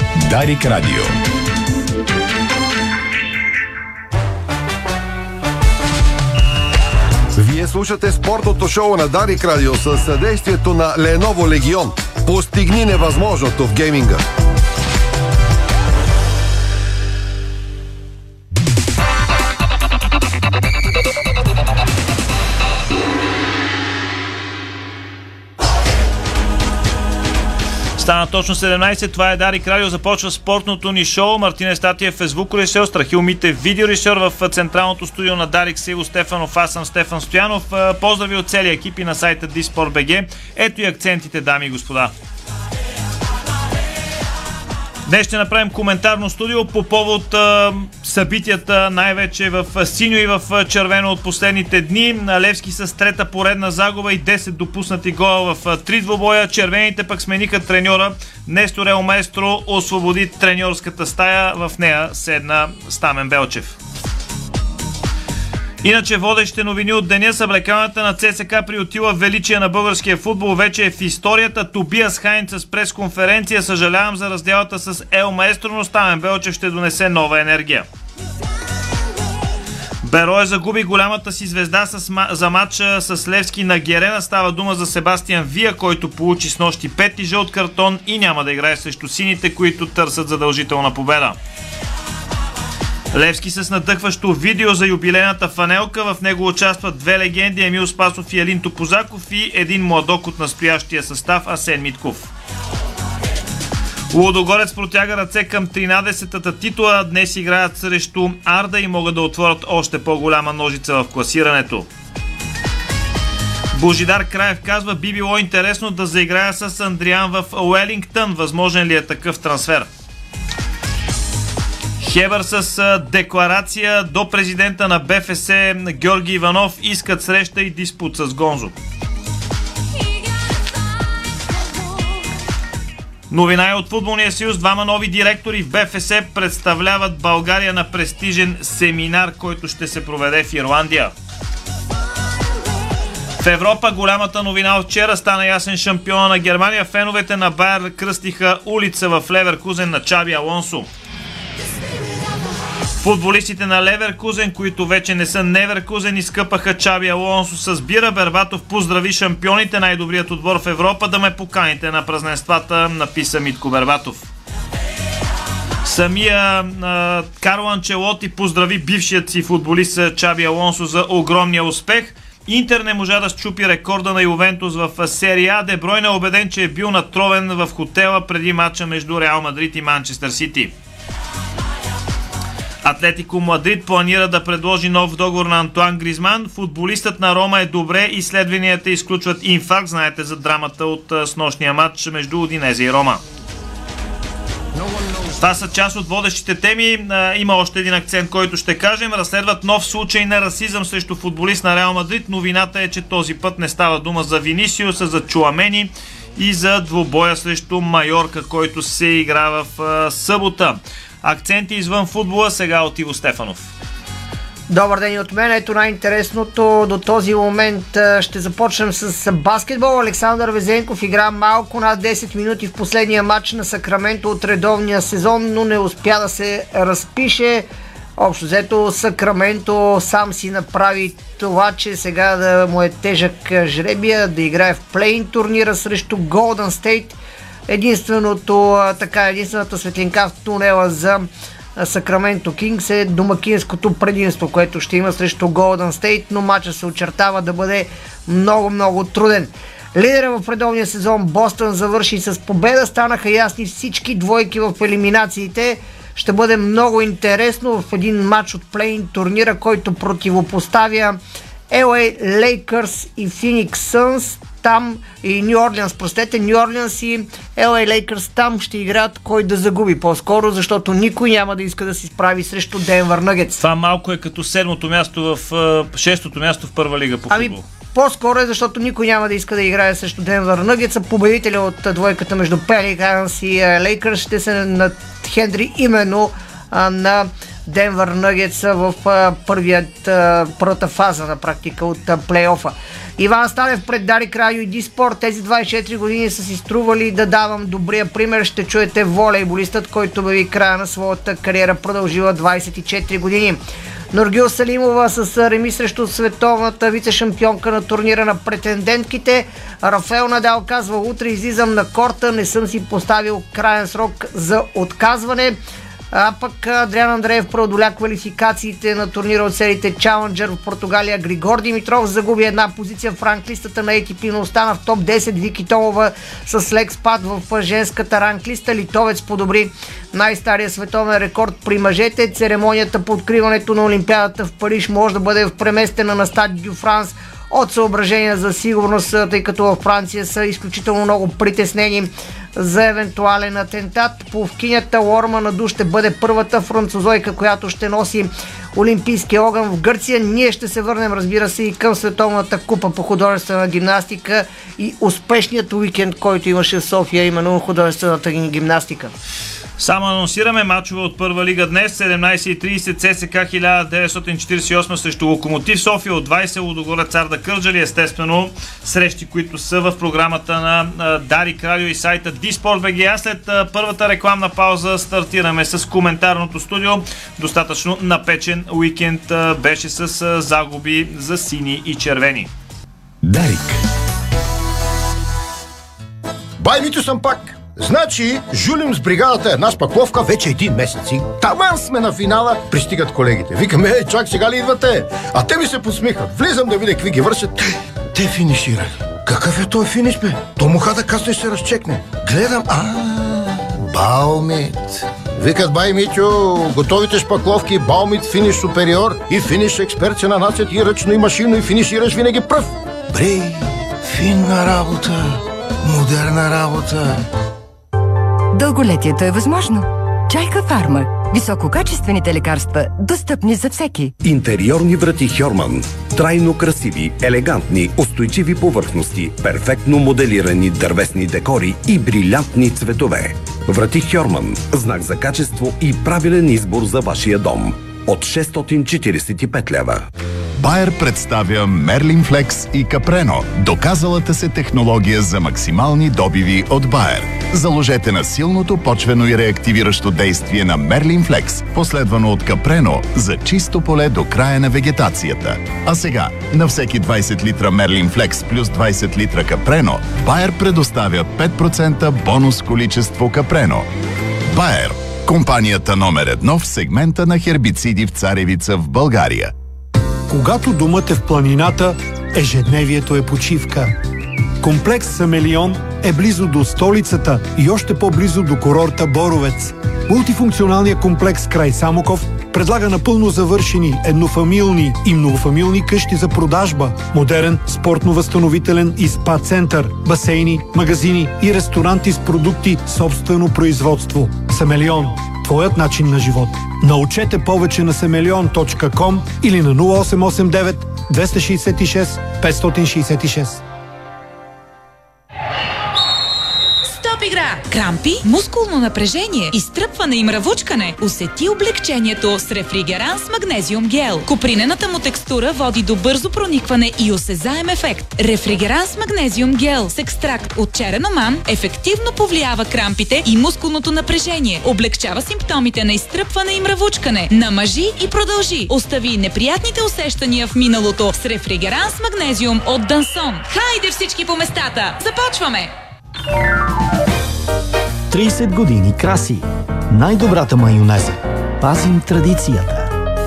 Дарик Радио. Вие слушате спортното шоу на Дарик Радио със съдействието на Lenovo Legion. Постигни невъзможното в гейминга. Стана точно 17, това е Дарик Радио, започва спортното ни шоу. Мартин Евстатиев е звукорежисьор, Страхил Митев видеорежисьор, в централното студио на Дарик Сиво Стефанов, аз съм Стефан Стоянов. Поздрави от целия екип и на сайта dsport.bg. Ето и акцентите, дами и господа. Днес ще направим коментарно студио по повод събитията, най-вече в синьо и в червено от последните дни. Левски с трета поредна загуба и 10 допуснати гола в 3 двубоя. Червените пък смениха треньора. Нестор Ел Маестро освободи треньорската стая. В нея седна Стамен Белчев. Иначе водещите новини от деня, съблекаването на ЦСКА приютила величие на българския футбол вече е в историята. Тобиас Хайнц с пресконференция: съжалявам за разделата с Ел Маестро, но Стамен Белчев ще донесе нова енергия. Берое загуби голямата си звезда за матча с Левски на Герена. Става дума за Себастиан Вия, който получи снощи пети жълт картон и няма да играе срещу сините, които търсят задължителна победа. Левски с надъхващо видео за юбилейната фанелка. В него участват две легенди: Емил Спасов и Елин Топозаков, и един младок от настоящия състав Асен Митков. Лудогорец протяга ръце към 13-та титла. Днес играят срещу Арда и могат да отворят още по-голяма ножица в класирането. Божидар Краев казва: би било интересно да заиграя с Андриан в Уелингтън. Възможен ли е такъв трансфер? Хебър с декларация до президента на БФС Георги Иванов: искат среща и диспут с Гонзо. Новина е от Футболния съюз. Двама нови директори в БФС представляват България на престижен семинар, който ще се проведе в Ирландия. В Европа голямата новина от вчера: стана ясен шампиона на Германия. Феновете на Байер кръстиха улица в Леверкузен на Чаби Алонсо. Футболистите на Леверкузен, които вече не са Неверкузен, изкъпаха Чаби Алонсо с бира. Бербатов поздрави шампионите: най-добрият отбор в Европа, да ме поканите на празненствата, написа Митко Бербатов. Самия Карло Анчелоти поздрави бившият си футболист Чаби Алонсо за огромния успех. Интер не можа да счупи рекорда на Ювентус в серия А. Де Бройне е убеден, че е бил натровен в хотела преди матча между Реал Мадрид и Манчестър Сити. Атлетико Мадрид планира да предложи нов договор на Антуан Гризман. Футболистът на Рома е добре, изследванията изключват инфаркт. Знаете за драмата от снощния матч между Удинезе и Рома. Това са част от водещите теми. Има още един акцент, който ще кажем. Разследват нов случай на расизъм срещу футболист на Реал Мадрид. Новината е, че този път не става дума за Винисиус, а за Чуамени и за двубоя срещу Майорка, който се игра в събота. Акценти извън футбола сега от Иво Стефанов. Добър ден и от мен. Ето най-интересното до този момент. Ще започнем с баскетбол. Александър Везенков игра малко над 10 минути в последния матч на Сакраменто от редовния сезон, но не успя да се разпише. Общо взето Сакраменто сам си направи това, че сега да му е тежък жребия да играе в плей-ин турнира срещу Голден Стейт. Единствената светлинка в тунела за Сакраменто Кингс е домакинското предимство, което ще има срещу Голден Стейт, но матчът се очертава да бъде много труден. Лидера в редовния сезон Бостън завърши с победа. Станаха ясни всички двойки в елиминациите. Ще бъде много интересно в един матч от плей-ин турнира, който противопоставя LA Lakers и Phoenix Suns. Там и Ню Орлеанс и LA Lakers там ще играят кой да загуби по-скоро, защото никой няма да иска да се справи срещу Денвър Нъгетс. Това малко е като шестото място в първа лига по футбол. По-скоро е, защото никой няма да иска да играе срещу Денвър Нъгетс. Победителя от двойката между Пеликанс и Лейкърс ще се надхендри именно на Денвър Нъгетс в първата фаза на практика от плейофа. Иван Станев пред Дарик Радио и Диспорт. Тези 24 години са си стрували да давам добрия пример. Ще чуете волейболистът, който обяви края на своята кариера, продължила 24 години. Нургюл Салимова с реми срещу световната вице-шампионка на турнира на претендентките. Рафаел Надал казва: утре излизам на корта, не съм си поставил краен срок за отказване. А пък Адриан Андреев преодоля квалификациите на турнира от сериите Challenger в Португалия. Григор Димитров загуби една позиция в ранглистата на ATP, но остана в топ 10. Вики Томова с лек спад в женската ранглиста. Литовец подобри най-стария световен рекорд при мъжете. Церемонията по откриването на Олимпиадата в Париж може да бъде преместена на Стад Дю Франс от съображения за сигурност, тъй като във Франция са изключително много притеснени за евентуален атентат. Пловкинята Лорма Наду ще бъде първата французойка, която ще носи олимпийския огън в Гърция. Ние ще се върнем, разбира се, и към Световната купа по художествена гимнастика и успешният уикенд, който имаше в София, именно художествената гимнастика. Само анонсираме мачове от първа лига днес. 17:30 ЦСК 1948 срещу Локомотив София, от 20 Лудогорец Арда Кърджали. Естествено, срещи, които са в програмата на Дарик Радио и сайта Диспорт.бг. След първата рекламна пауза стартираме с коментарното студио. Достатъчно напечен уикенд беше с загуби за сини и червени. Дарик. Бай, Митю съм пак. Значи, жулим с бригадата една спакловка вече 1 месец. Таман сме на финала, пристигат колегите. Викаме: чак сега ли идвате? А те ми се подсмихват. Влизам да видя какви ги вършат. Те финиширали. Какъв е той финиш, бе? То муха да касне ще се разчекне. Гледам, Баумит. Викат: бай, Митю, готовите шпакловки Баумит финиш супериор и финиш експерт се нанасят и ръчно и машинно и финишираш винаги пръв. Брей, финна работа, модерна работа. Дълголетието е възможно. Чайка Фарма. Висококачествените лекарства, достъпни за всеки. Интериорни врати Хьорман. Трайно красиви, елегантни, устойчиви повърхности, перфектно моделирани дървесни декори и брилянтни цветове. Врати Хьорман. Знак за качество и правилен избор за вашия дом. От 645 лева. Байер представя Мерлин Флекс и Капрено. Доказалата се технология за максимални добиви от Байер. Заложете на силното почвено и реактивиращо действие на Мерлин Флекс, последвано от Капрено за чисто поле до края на вегетацията. А сега, на всеки 20 литра Мерлин Флекс плюс 20 литра Капрено, Байер предоставя 5% бонус количество Капрено. Байер, компанията номер 1 в сегмента на хербициди в царевица в България. Когато домът е в планината, ежедневието е почивка. Комплекс Семелион е близо до столицата и още по-близо до курорта Боровец. Мултифункционалният комплекс край Самоков предлага напълно завършени еднофамилни и многофамилни къщи за продажба, модерен спортно-възстановителен и спа център, басейни, магазини и ресторанти с продукти собствено производство. Семелион. Твоят начин на живот. Научете повече на semelion.com или на 0889 266 566. Игра. Крампи, мускулно напрежение, изтръпване и мравучкане. Усети облегчението с Рефригеранс Магнезиум Гел. Копринената му текстура води до бързо проникване и осезаем ефект. Рефригеранс Магнезиум Гел с екстракт от черен оман ефективно повлиява крампите и мускулното напрежение. Облегчава симптомите на изтръпване и мравучкане. Намажи и продължи. Остави неприятните усещания в миналото с Рефригеранс Магнезиум от Дансон. Хайде всички по местата! Започваме! 30 години Краси. Най-добрата майонеза. Пазим традицията.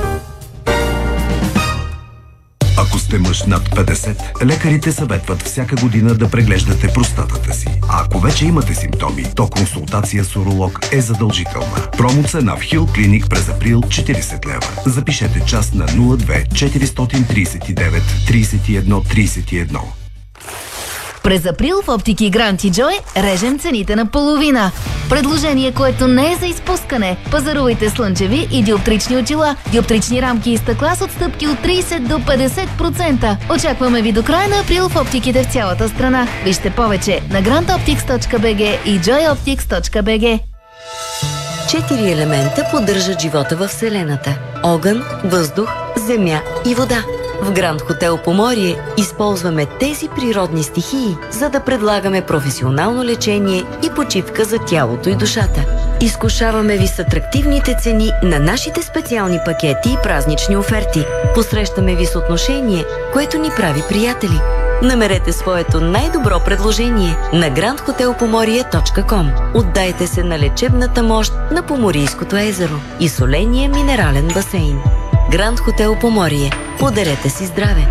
Ако сте мъж над 50, лекарите съветват всяка година да преглеждате простатата си. А ако вече имате симптоми, то консултация с уролог е задължителна. Промоцена в Хил Клиник през април 40 лева. Запишете час на 02 439 31 31. През април в Оптики Грант и Джой режем цените на половина. Предложение, което не е за изпускане. Пазарувайте слънчеви и диоптрични очила, диоптрични рамки и стъкла с отстъпки от 30 до 50%. Очакваме ви до края на април в оптиките в цялата страна. Вижте повече на grandoptics.bg и joyoptics.bg. 4 елемента поддържат живота във Вселената – огън, въздух, земя и вода. В Гранд Хотел Поморие използваме тези природни стихии, за да предлагаме професионално лечение и почивка за тялото и душата. Изкушаваме ви с атрактивните цени на нашите специални пакети и празнични оферти. Посрещаме ви с отношение, което ни прави приятели. Намерете своето най-добро предложение на grandhotelpomorie.com. Отдайте се на лечебната мощ на Поморийското езеро и соления минерален басейн. Гранд Хотел Поморие. Подарете си здраве!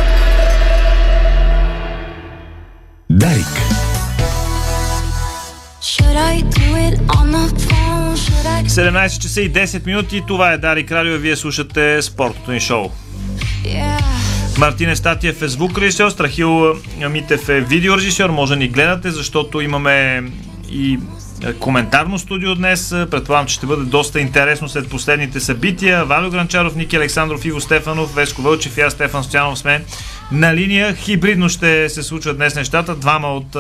Дарик. 17 часа и 10 минути. Това е Дарик Радио. Вие слушате спортното ни шоу. Мартин Евстатиев е звукорежисьор, Страхил Митев е видеорежисьор. Може да ни гледате, защото имаме и коментарно студио днес. Предполагам, че ще бъде доста интересно след последните събития. Валю Гранчаров, Ники Александров, Иво Стефанов, Веско Вълчев и аз, Стефан Стоянов, сме на линия. Хибридно ще се случват днес нещата. Двама от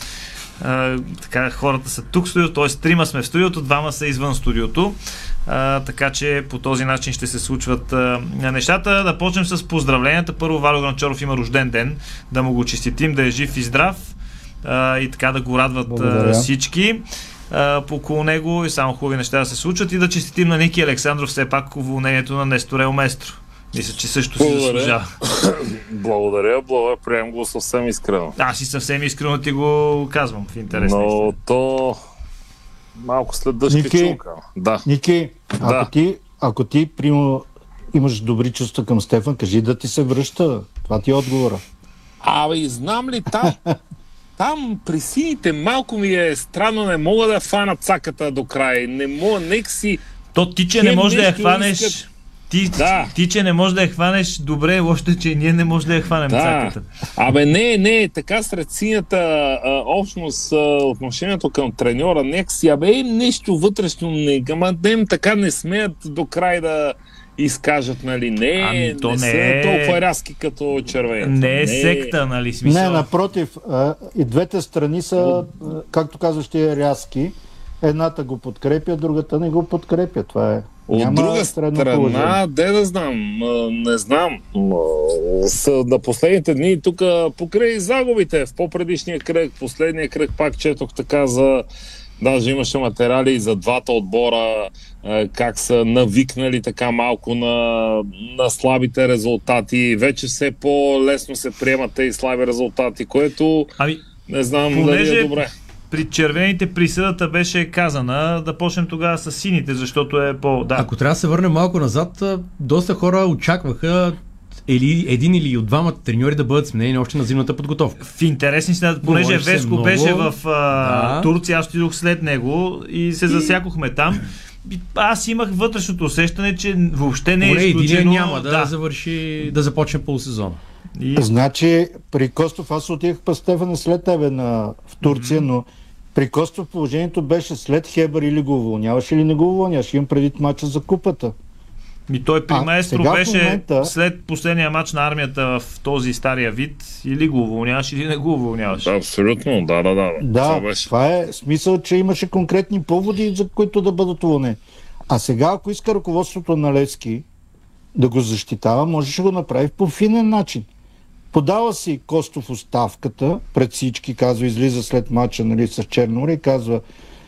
така, хората са тук в студиото, т.е. трима сме в студиото, двама са извън студиото. Така че по този начин ще се случват нещата. Да почнем с поздравленията. Първо, Валю Гранчаров има рожден ден. Да му го честитим, да е жив и здрав. И така да го радват всички около него и само хубави неща да се случват, и да честитим на Ники Александров все пак уволнението на Несторел Местро. Мисля, че също си заслужава. Благодаря, приемам го съвсем искрено. Аз и съвсем искрено ти го казвам в интерес. Но то малко след дъжка чулка. Да. Ники, ако ти примерно имаш добри чувства към Стефан, кажи да ти се връща. Това ти е отговора. Знам ли там при сините малко ми е странно, не мога да фана цаката до край. Не мога, нека си... То ти, че не можеш да я хванеш... Ти, че не можеш да я хванеш, добре, лошо е, че ние не можем да я хванем цаката. Не, така сред синята общност, отношението към треньора, нещо вътрешно, така не смеят до край да изкажат, нали? Не са толкова рязки като червените. Не е секта, нали? Смисъл? Не, напротив, и двете страни са, както казваш, ти рязки. Едната го подкрепя, другата не го подкрепя. Това е. От друга страна, да знам, не знам. На последните дни тук покрай загубите в по-предишния кръг, последния кръг пак четох така за... Даже имаше материали и за двата отбора, как са навикнали така малко на слабите резултати. Вече все по-лесно се приемат тези слаби резултати, което не знам дали е добре. При червените присъдата беше казана, да почнем тогава с сините, защото е по... Ако трябва да се върнем малко назад, доста хора очакваха един или от двамата треньори да бъдат сменени още на зимната подготовка. В интересни си, понеже Веско беше в Турция, аз отидох след него и се засякохме там. Аз имах вътрешното усещане, че въобще не е изключено... няма да започне полусезона. Значи, при Костов, аз отидах па Стефане след тебе в Турция, но при Костов положението беше след Хебър, или го уволняваш, или не го уволняваш. Имам предвид мача за купата. Той при Маестро беше след последния матч на армията в този стария вид, или го уволняваш, или не го уволняваш. Абсолютно, да. Това е смисъл, че имаше конкретни поводи, за които да бъдат уволнени. А сега, ако иска ръководството на Левски да го защитава, можеше да го направи по финен начин. Подава си Костов оставката пред всички, казва, излиза след матча, нали, с Черноморие и казва: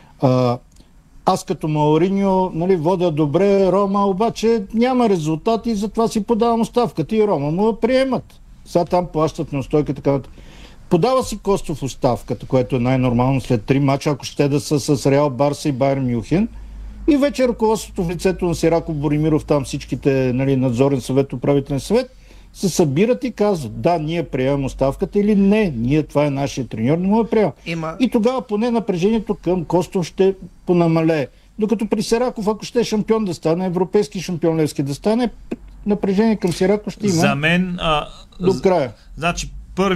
аз като Мауриньо, нали, водя добре Рома, обаче няма резултати и затова си подавам оставката, и Рома му я приемат. Сега там плащат неустойка, така. Подава си Костов оставката, което е най-нормално след 3 мача, ако ще да са с Реал, Барса и Байер Мюнхен. И вече ръководството в лицето на Сираков, Боримиров, там всичките, нали, надзорен съвет, управителен съвет, се събират и казват: да, ние приемам оставката, или не, това е нашия треньор, не му я приема. И тогава поне напрежението към Костов ще понамалее. Докато при Сираков, ако ще е шампион да стане, европейски шампион Левски да стане, напрежение към Сираков ще има. За мен до края. Значи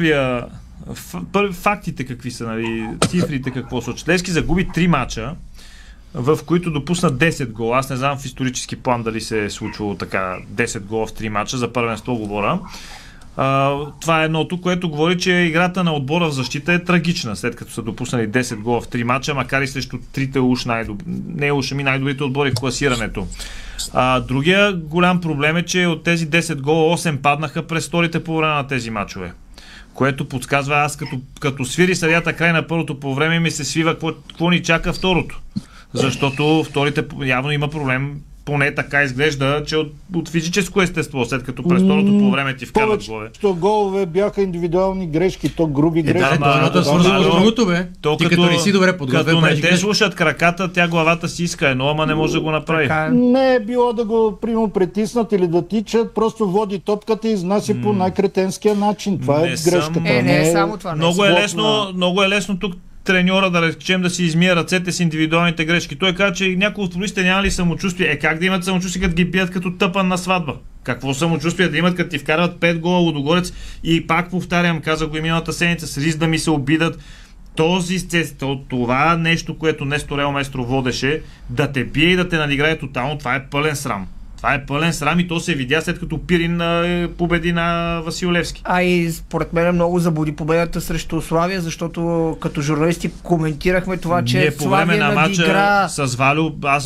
фактите какви са, нали, цифрите какво са. Левски загуби 3 мача, в които допусна 10 гола. Аз не знам в исторически план дали се е случвало така 10 гола в 3 мача, за първенство говоря. Това е едното, което говори, че играта на отбора в защита е трагична, след като са допуснали 10 гола в 3 мача, макар и срещу трите най-добрите отбори в класирането. Другия голям проблем е, че от тези 10 гола 8 паднаха през вторите по време на тези мачове. Което подсказва, аз като свири съдията край на първото по време, ми се свива какво ни чака второто. Защото вторите явно има проблем, поне така изглежда, че от физическо естество, след като през второто по време ти вкарват голове. Повечето голове бяха индивидуални грешки, то груби грешки. Свързано с другото, бе. Ти като не си добре подготвен. Като не те слушат краката, тя главата си иска едно, ама не може да го направи. Не е било да го притиснат или да тичат, просто води топката и изнася по най-кретенския начин. Това е грешката. Не е само това. Много е лесно тук треньора да речем да си измие ръцете с индивидуалните грешки. Той каза, че някои от футболистите няма ли самочувствие. Как да имат самочувствие, като ги бият като тъпан на сватба? Какво самочувствие да имат, като ти вкарват 5 гола Лудогорец и пак повтарям, казах го и миналата седмица, с риск да ми се обидат. Това нещо, което Нестор Елместро водеше, да те бие и да те надиграе тотално, това е пълен срам. Това е пълен срам и то се видя след като Пирин победи на Васил Левски. И според мен много заблуди победата срещу Славия, защото като журналисти коментирахме това, че по време на матча с Валю аз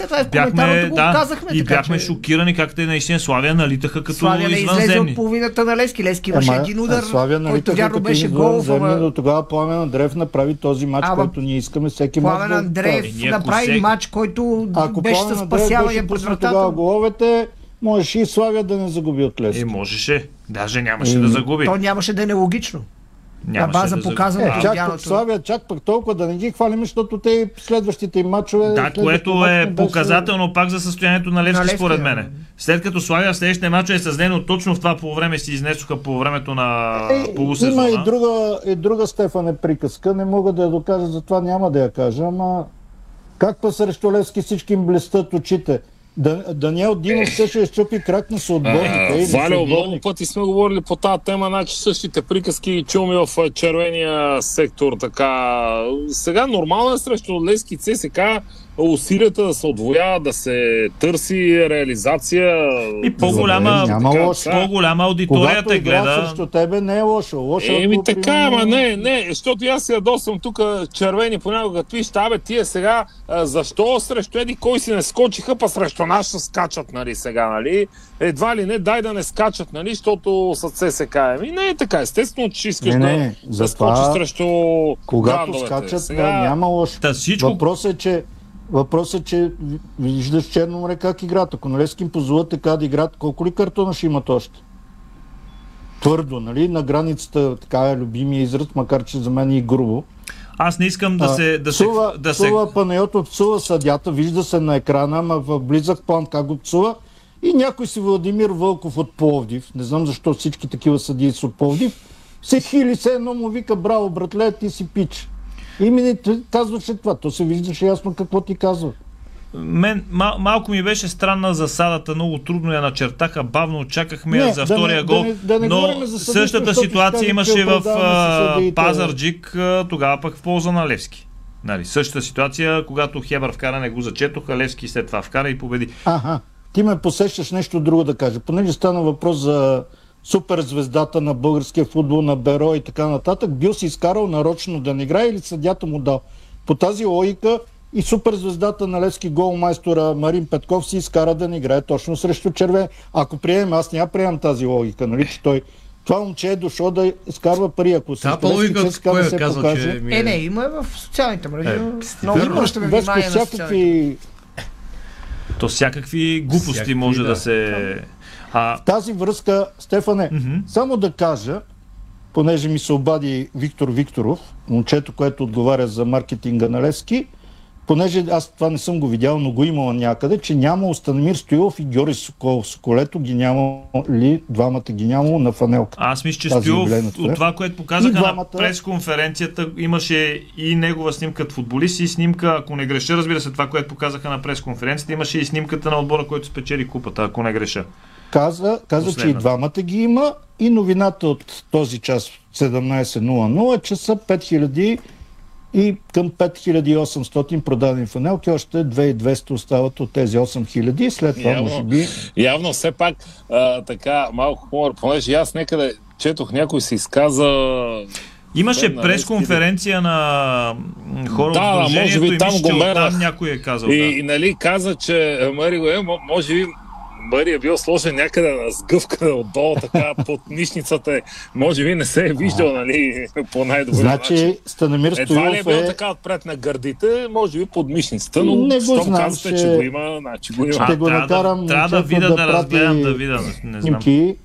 бяхме шокирани как те наистина Славия налитаха като Славия извънземни. Славия не излезе от половината на Левски. Левски имаше един удар, който вярно беше гол. До тогава Пламен Андреев направи този матч, който ние искаме всеки матч. Пламен Андреев направи матч, който беше със спасяване през вратата. Можеше и Славия да не загуби от Левски. Можеше. Даже нямаше да загуби. То нямаше да е нелогично. На база показано. Славия чак пък толкова да не ги хвалим, защото те следващите им мачове... Да, което е показателно пак за състоянието на Левски според мене. След като Славия в следващите мачове с Лено точно в това по време си изнесоха по времето на полусезона. Има и друга Стефане приказка, не мога да я докажа, затова няма да я кажа, ама как па срещу Левски всички им блестят очите? Даниел Димов ще изчупи крак на съотборника. Валю, много пъти сме говорили по тази тема, значи същите приказки чуми в червения сектор. Така. Сега нормално е срещу Левски ЦСК усилията да се отвоява, да се търси реализация. И по-голяма аудитория те гледа. Срещу тебе не е лошо. Така, ама не, защото аз си ядосвам тук червени понякога, като виж, тия сега, защо срещу еди кой си не скочиха, па срещу нас ще скачат, нали, сега, нали? Едва ли не, дай да не скачат, нали, защото с ЦСК. Не е така, естествено, че искаш да скочиш срещу когато скачат, няма лошо. Въпросът е, че виждаш Черно море как играят. Ако на Левски им позволят така да играят, колко ли картона ще имат още? Твърдо, нали? На границата, така е любимия израз, макар че за мен е и грубо. Аз не искам псува Панайотов, псува съдята, вижда се на екрана, ама в близък план как го псува. И някой си Владимир Вълков от Пловдив, не знам защо всички такива съдии са от Пловдив, се хили се едно му вика, браво братле, ти си пич. И казваше това, то се виждаше ясно какво ти казва. Малко ми беше странна засадата, много трудно я начертаха, бавно очакахме за втория гол, но същата ситуация имаше в Пазарджик, тогава пък в полза на Левски. Нали, същата ситуация, когато Хебър вкара, не го зачетоха, Левски след това вкара и победи. Ти ме посещаш нещо друго да кажа, понеже стана въпрос за суперзвездата на българския футбол, на Беро и така нататък, бил си изкарал нарочно да не играе или съдята му дал. По тази логика и суперзвездата на Левски голмайстора Марин Петков си изкара да не играе точно срещу червен. Ако приемем, аз няма приемам тази логика, нали, че той това момче е дошло да изкарва пари, ако се покаже. Не, има в социалните мрежи. Много обръщаме внимание на социалните. То всякакви глупости може да се... В тази връзка, Стефане, само да кажа, понеже ми се обади Виктор Викторов, момчето, което отговаря за маркетинга на Левски, понеже аз това не съм го видял, но го имала някъде, че няма Станимир Стоилов и Георги Соколов. Соколето ги няма ли, двамата ги нямало на фанелка. Аз мисля, че Стоилов, от това, което показаха на пресконференцията, имаше и негова снимка от футболист и снимка, ако не греша, разбира се, това, което показаха на пресконференцията, имаше и снимката на отбора, който спечели купата, ако не греша. Каза, че и двамата ги има и новината от този час 17.00 е, че са и към 5800 продадени фанелки, още 2200 остават от тези 8000 и след това може би... Явно все пак така малко хумор, понеже аз някъде четох, някой се изказа... Имаше пресконференция на хора от Сдружението и мисля, че оттам някой е казал. И нали каза, че Мари го може би Мари е бил сложен някъде на сгъвка отдолу, така под мишницата. Може би не се е виждал, нали, по най-добър начин. Станимир Стоилов едва ли е бил така отпред на гърдите, може би под мишницата, но щом казвате, че го има, значи го има. Ще го накарам трябва да видя, да разгледам, да видя, не знам.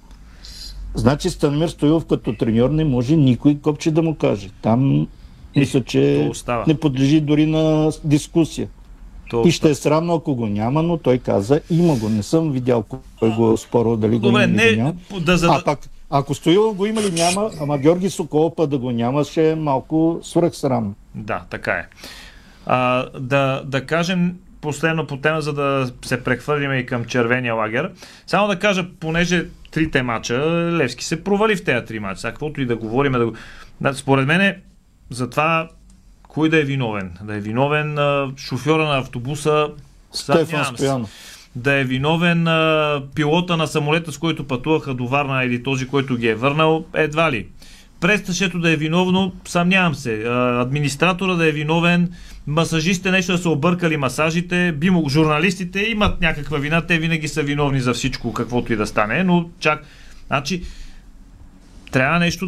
Значи Станимир Стоилов като треньор не може никой копче да му каже. Там мисля, че не подлежи дори на дискусия. И ще е срамно, ако го няма, но той каза, има го. Не съм видял кой го е спорил, дали го има или няма. А пак, ако Стоилов го има или няма, ама Георги Соколов да го няма, ще е малко свръхсрамно. Да, така е. Да кажем последно по тема, за да се прехвърлим и към червения лагер. Само да кажа, понеже трите мача, Левски се провали в тези 3 мача. Сега каквото и да говорим, според мен за това кой да е виновен? Да е виновен шофьора на автобуса Стефан Стоянов. Да е виновен пилота на самолета, с който пътуваха до Варна или този, който ги е върнал, едва ли. Престъщето да е виновно, съмнявам се. Администратора да е виновен, масажистите нещо да са объркали масажите, журналистите имат някаква вина, те винаги са виновни за всичко, каквото и да стане, но значи трябва нещо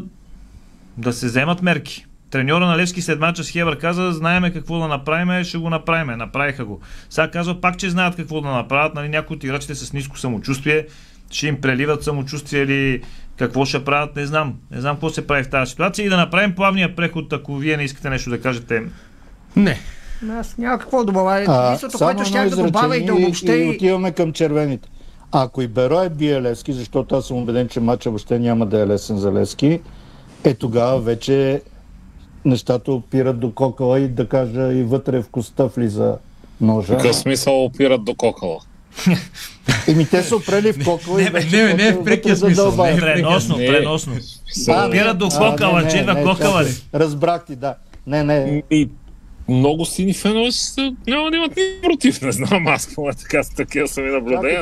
да се вземат мерки. Треньора на Левски след мача с Хебър каза, знаеме какво да направим, ще го направим. Направиха го. Сега казва пак, че знаят какво да направят. Нали, някои от играчите с ниско самочувствие ще им преливат самочувствие или какво ще правят, не знам. Не знам какво се прави в тази ситуация и да направим плавния преход, ако вие не искате нещо да кажете. Не. Аз няма какво да добавя. Мислото, което ще да добавя и да обобща и отиваме към червените. Ако и Берой бие Левски, защото аз съм убеден, че матча въобще няма да е лесен за Левски, тогава вече нещата опират до кокала и да кажа и вътре в коста влиза ножа. Какъв смисъл опират до кокала? Те са опрели в кокала и вече не в прекия смисъл. Преносно. Опират до кокала, че идва кокала ли? Разбрах ти, да. Не. Много сини фенове няма да имат ни против, не знам, аз така с такива сами наблюдения.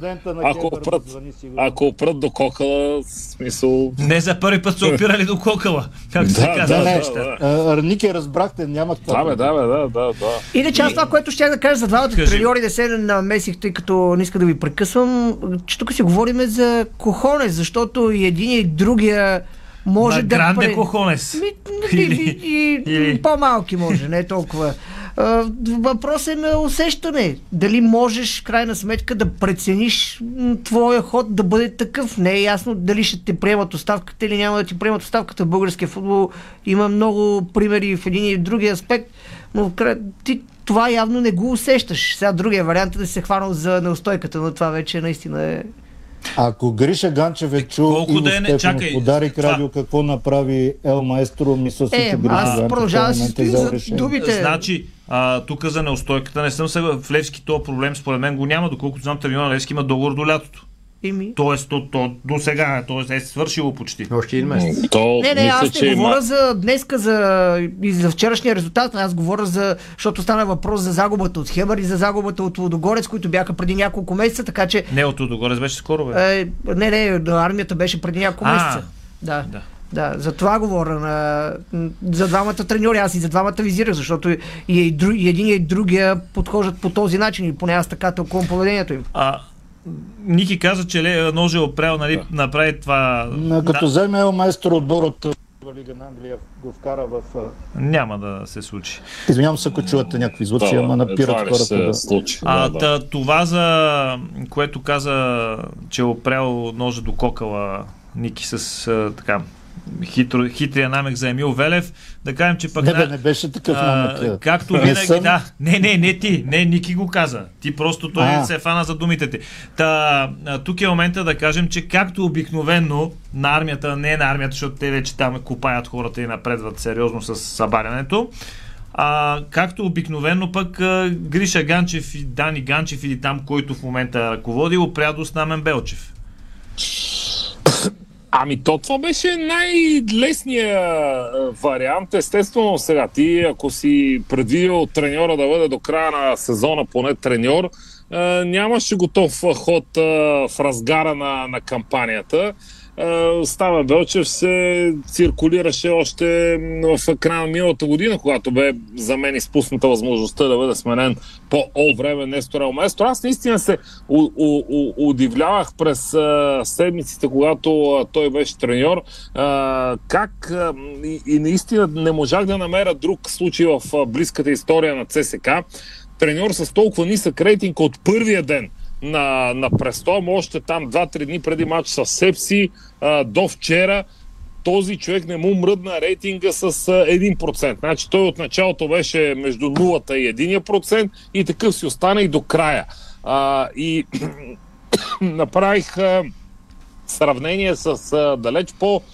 Ако опрат до кокала, смисъл... Не за първи път са опирали до кокала, както се казва. Ники, разбрахте, няма това. Да. Иначе аз това, което ще да кажа за двамата треньори, да се намесих, тъй като не иска да ви прекъсвам, че тук си говорим за кохонес, защото и един и другия може да... Гранде кохонес. И по-малки може, не толкова. Въпрос е на усещане. Дали можеш, в крайна сметка, да прецениш твоя ход да бъде такъв. Не е ясно дали ще те приемат оставката или няма да ти приемат оставката. В българския футбол има много примери в един и в другия аспект, но ти това явно не го усещаш. Сега другия вариант е да се хванал за неустойката, но това вече наистина е... Ако Гриша Ганчев е чул и Стефанов подари радио какво направи Ел Маестро, мисля си, че Гриша Ганчев продължава да си стои за думите. Значи, тук за неустойката не съм съгласен. В Левски този проблем според мен го няма, доколкото знам, треньора на Левски има договор до лятото. Тоест, до сега, е свършило почти. Още един месец. Аз не говоря за днеска и за вчерашния резултат, аз говоря защото стана въпрос за загубата от Хебър и за загубата от Лудогорец, които бяха преди няколко месеца, така че... Не, от Лудогорец беше скоро, бе. Армията беше преди няколко месеца. Да, за това говоря. За двамата треньори, аз и за двамата визирах, защото и един и другия подхождат по този начин, и поне аз така тълкувам поведението им. Ники каза, че Ноже е опрял, нали, направи това... Като вземе Ел Маестро отбор от Лига на Англия, го вкара в... Няма да се случи. Извинявам се, ако чувате някакви звуци, ама напират хората да... Случи. Това, за което каза, че е опрял Ножа до кокала Ники с така... хитрия намек за Емил Велев, да кажем, че пък... Не беше такъв намек. Както винаги, Не ти, Ники го каза. Ти просто той се фана за думите ти. Тук е момента да кажем, че както обикновено на армията, не на армията, защото те вече там копаят хората и напредват сериозно с събарянето, както обикновено пък Гриша Ганчев и Дани Ганчев или там, който в момента ръководи, опря до Знамен Белчев. Ами това беше най-лесният вариант. Естествено сега ти, ако си предвидил треньора да бъде до края на сезона поне треньор, нямаше готов ход в разгара на кампанията. Стамен Белчев се циркулираше още в края на миналата година, когато бе за мен изпусната възможността да бъде сменен по време Нестор Елместро. Аз наистина се удивлявах през седмиците, когато той беше треньор, как и наистина не можах да намеря друг случай в близката история на ЦСК. Треньор с толкова нисък рейтинг от първия ден на престоя, още там 2-3 дни преди матч с Сепси, до вчера този човек не му мръдна рейтинга с 1%. Значи той от началото беше между 0 и 1% и такъв си остана и до края. И направих сравнение с далеч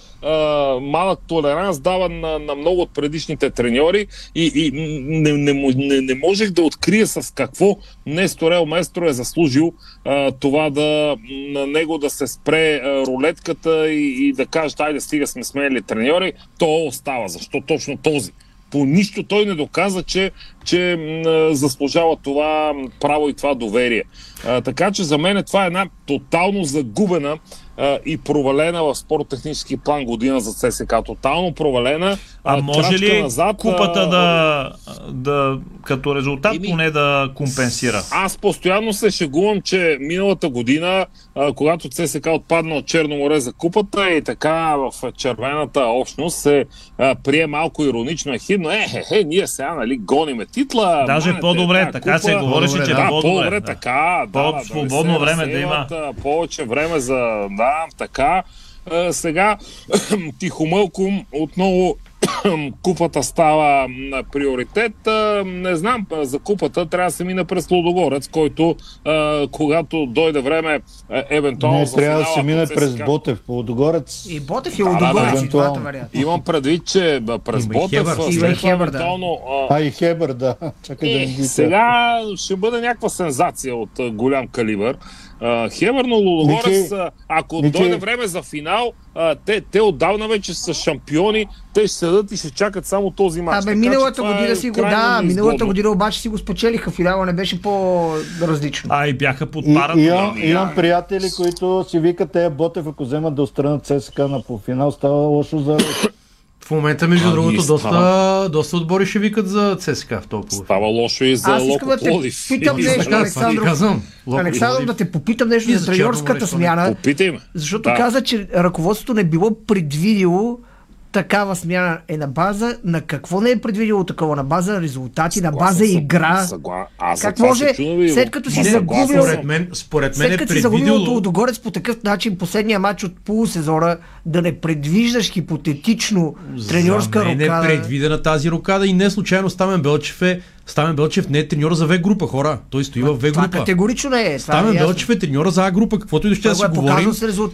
малък толеранс даван на много от предишните треньори и не можех да открия с какво Нестор Елместро е заслужил това на него да се спре рулетката и да каже, айде стига сме смели треньори, то остава. Защо точно този? По нищо той не доказа, че заслужава това право и това доверие. Така че за мен това е една тотално загубена и провалена в спорттехнически план година за ЦСК. Тотално провалена. Може ли назад, купата да като резултат поне да компенсира? Аз постоянно се шегувам, че миналата година, когато ЦСК отпадна от Черно море за купата и така в червената общност се прие малко иронично ехидно. Ние сега гониме титла. Даже по-добре, така се говореше, че по-добре, така. По-свободно време да има. Повече време за... така. Сега тихомълком отново купата става приоритет. Не знам, за купата трябва да се мине през Лудогорец, който когато дойде време евентуално за трябва да се мине през Ботев по Лудогорец. И Ботев и Лудогорец и двата варианта. Имам предвид, че през Ботев и Хебър, и Хебър, да. Сега ще бъде някаква сензация от голям калибър. Хебър на Лудогорец, ако дойде време за финал, те отдавна вече са шампиони, те ще седат и ще чакат само този мач. Миналата година си го миналата година обаче си го спечелиха, финала не беше по-различно. И бяха под парата. Имам приятели, които си викат, Ботев, ако вземат да отстранят ЦСК на полуфинал, става лошо за... В момента, между другото, доста отбори ще викат за ЦСКА в този полуфинал. Става лошо и за Локо Пловдив. Питам нещо, Александров, да те попитам нещо за треньорската смяна. Защото каза, че ръководството не било предвидило такава смяна. Е на база на какво не е предвидило такова? На база резултати, на база игра. Как може, след като си загубил според мен е предвидило от Лудогорец по такъв начин последния матч от полусезона, да не предвиждаш хипотетично треньорска рокада? За мен е предвидена тази рокада и не случайно Стамен Белчев не е треньор за В-група, хора. Той стои в В-група. Това категорично не е. Стамен Белчев е треньор за А-група, каквото и ще да си говорим.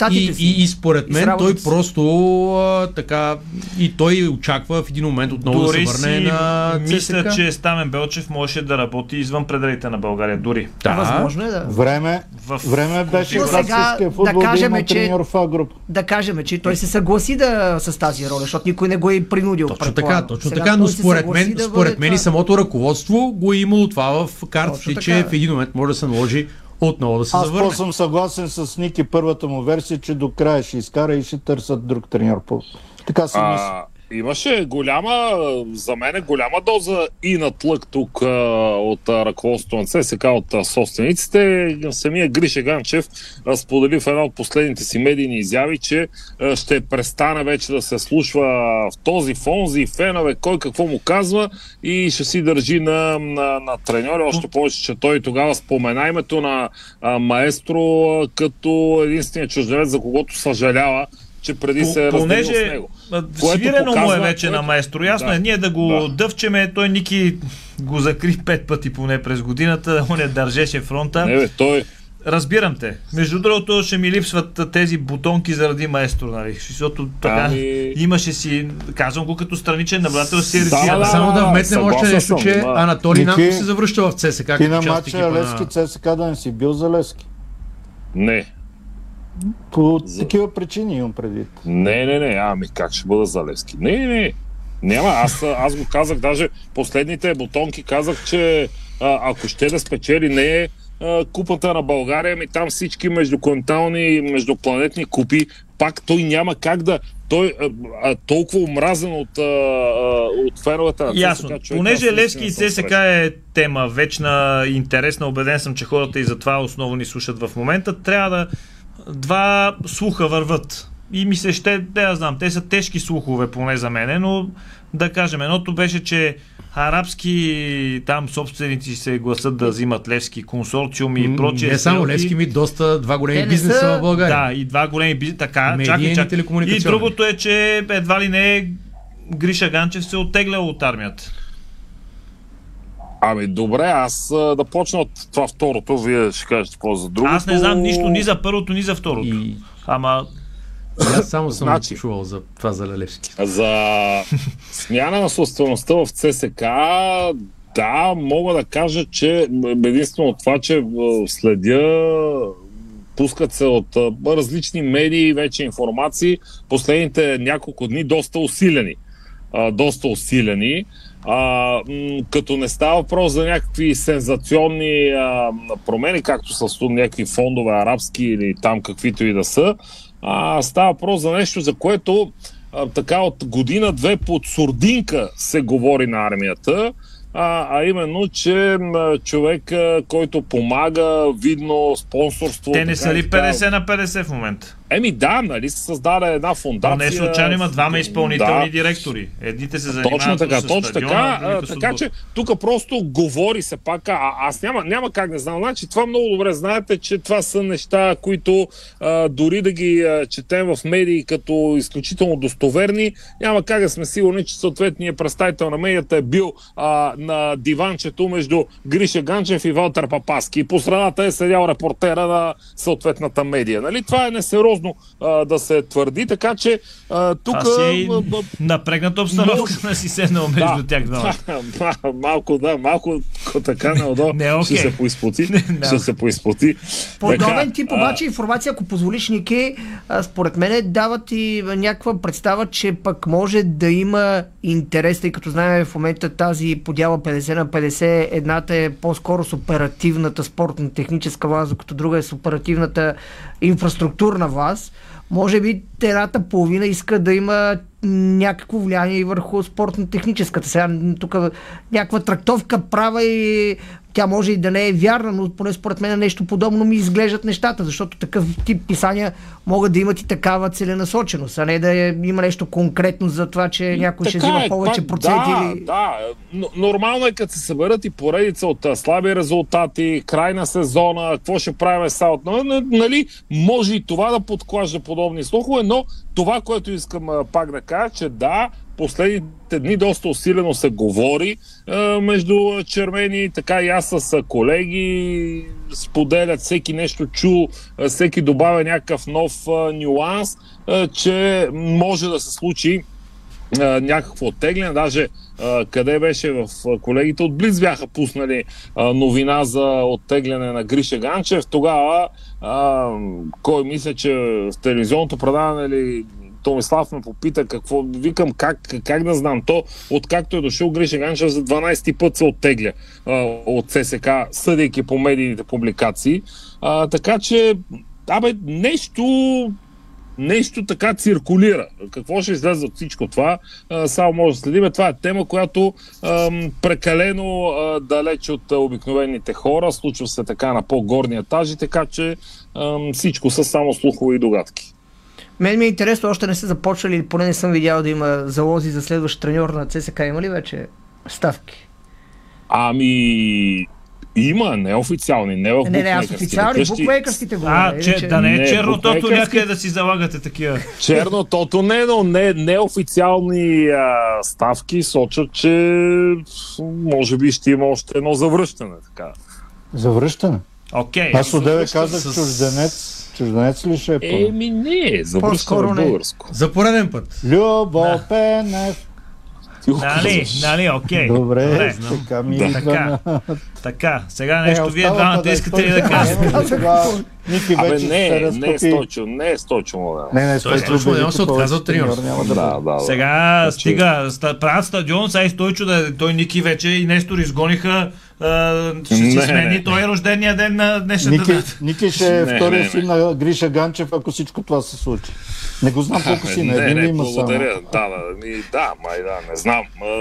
И според мен той просто така и той очаква в един момент отново да се върне на ЦСКА. Мисля, че Стамен Белчев можеше да работи извън пределите на България. Дори. Възможно е да. Време беше класическия футбол да има треньор в А-група. Да кажем, че той се съгласи с тази роля, защото никой не го е принудил. Точно така, но според мен и самото ръководство го е имало това в картите, че в един момент може да се наложи отново да се завърне. Аз съм съгласен с Ники, първата му версия, че до края ще изкара и ще търсят друг треньор. Така си мисля. Имаше за мен голяма доза и натлък тук от ръководството на ЦСКА, от собствениците. Самия Гриша Ганчев сподели в една от последните си медийни изяви, че ще престане вече да се слушва в този фонзи, фенове, кой какво му казва и ще си държи на треньори. Още повече, че той тогава спомена името на Маестро като единственият чужденец, за когото съжалява, че преди се е разделил с него. Свирено му е вече на Маестро. Ясно е, ние да го дъвчеме, той Ники го закри 5 пъти поне през годината, он държеше фронта. Разбирам те. Между другото ще ми липсват тези бутонки заради Маестро, нали? Защото така имаше си, казвам го като страничен наблюдател, си реагира. Само да вметнем още нещо, че Анатолий Нанков се завръща в ЦСКА. Ти на матча Левски ЦСКА да не си бил за Левски? Не. По такива причини имам предвид. Не, ами как ще бъда за Левски? Не. Няма, аз го казах, даже последните бутонки казах, че ако ще да спечели не купата на България, ми там всички междуконтинентални и междупланетни купи, пак той няма как да... Той толкова омразен от феновете на ЦСКА. Ясно. Понеже Левски и ЦСКА е тема вечна, интересна, убеден съм, че хората и затова основно ни слушат в момента, трябва да два слуха върват. И ми се ще, да знам, те са тежки слухове, поне за мене, но да кажем, едното беше, че арабски там собственици се гласат да взимат Левски консорциум и прочие. Не само Левски, ми доста два големи бизнеса в България. Да, и два големи бизнеса. Така, чакай. И другото е, че едва ли не Гриша Ганчев се оттеглял от армията. Ами добре, аз да почна от това второто, вие ще кажете какво за другото. Аз не знам нищо ни за първото, ни за второто. Ама... Аз само съм чувал за това за Левски. За смяна на собствеността в ЦСКА, да, мога да кажа, че единствено това, че следя, пускат се от различни медии вече информации, последните няколко дни доста усилени. Като не става въпрос за някакви сензационни промени, както са някакви фондове арабски или там каквито и да са, става въпрос за нещо, за което така от година-две под сурдинка се говори на армията, а именно, че човек, който помага, видно спонсорство... Те не са ли 50 на 50 в момента? Еми да, нали се създаде една фондация... Но не случайно има двама изпълнителни директори. Едните се занимават точно така, така че тук просто говори се пак, аз няма как не знам. Значи това много добре знаете, че това са неща, които дори да ги четем в медии като изключително достоверни, няма как да сме сигурни, че съответният представител на медията е бил на диванчето между Гриша Ганчев и Валтер Папаски. И по средата е седял репортера на съответната медия. Нали? Това е несериозно да се твърди, така че тук... напрегната обстановка да си седнал между тях двамата. Малко така неудобно. Ще се поизплати. Подобен тип обаче информация, ако позволиш, Ники, според мен дават и някаква представа, че пък може да има интерес, тъй като знаем в момента тази подяла 50 на 50, едната е по-скоро с оперативната спортно-техническа власт, докато друга е с оперативната инфраструктурна власт. Може би едната половина иска да има някакво влияние и върху спортно-техническата. Сега тук някаква трактовка права и тя може и да не е вярна, но поне според мен нещо подобно ми изглеждат нещата, защото такъв тип писания могат да имат и такава целенасоченост, а не да има нещо конкретно за това, че някой ще взима повече проценти. Да, нормално е като се съберат и поредица от слаби резултати, край на сезона, какво ще правим сега. Нали, може и това да подклажда подобни слухове, но това, което искам пак да кажа, че да, последните дни доста усилено се говори между червени, така и аз с колеги споделят, всеки нещо чу, всеки добавя някакъв нов нюанс, че може да се случи някакво оттегляне. Даже къде беше в колегите от Блиц бяха пуснали новина за оттегляне на Гриша Ганчев. Тогава кой мисля, че в телевизионното предаване или Томислав ме попита какво, викам как да знам. То, откакто е дошъл Гриша Ганчев за 12-ти път се оттегля от ЦСКА, съдейки по медийните публикации. Така че, нещо така циркулира. Какво ще излезе от всичко това? Само може да следим. Това е тема, която прекалено далеч от обикновените хора. Случва се така на по-горни етажи, така че всичко са само слухове и догадки. Мен ми е интересно, още не са започвали, или поне не съм видял да има залози за следващ треньор на ЦСКА. Има ли вече ставки? Има неофициални, не в букмейкърските. Аз официални, букмейкърските говоря. Да не е черно тото някъде да си залагате такива. Черно тото не, но неофициални ставки сочат, че може би ще има още едно завръщане. Така. Завръщане? Окей. Аз одеве казах чужденец. Чужденец ли ще е? Не, завръщане българско. За пореден път. Любо Пенев. Нали, окей. Добре, така ми идва. Така, сега нещо вие двамата искате ли да кажете? Ники вече не е Стойчо модел. Не, Стойчо модел се отказа от треньор. Сега стига, правят стадион, сега и Стойчо, той Ники вече и Нестор изгониха, ще си смени, той е рождения ден на днешната дата. Ники ще е втория син на Гриша Ганчев, ако всичко това се случи. Не го знам колко си, един ли има само. Не знам.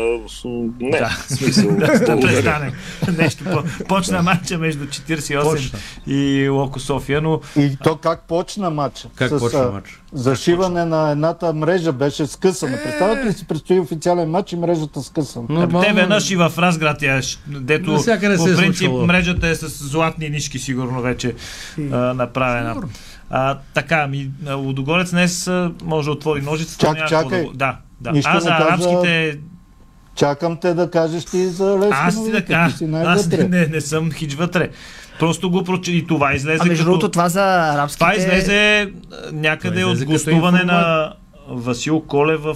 Не, смисъл. Да престане. Нещо почна матча между 48 и Локо София, но... И то как почна матча? Как почна матча? Зашиване на едната мрежа беше скъсана. Представете ли си, предстои официален матч и мрежата скъсана? Те веднъж и в Разград, дето по принцип мрежата е с златни нишки, сигурно вече направена. Така, Лудогорец днес може да отвори ножицата. Чакай. Да. За арабските... Чакам те да кажеш ти за Левски. Аз не съм хич вътре. Просто го прочели и това излезе. Между другото, това за арабските... Това излезе някъде от гостуване на Васил Колев в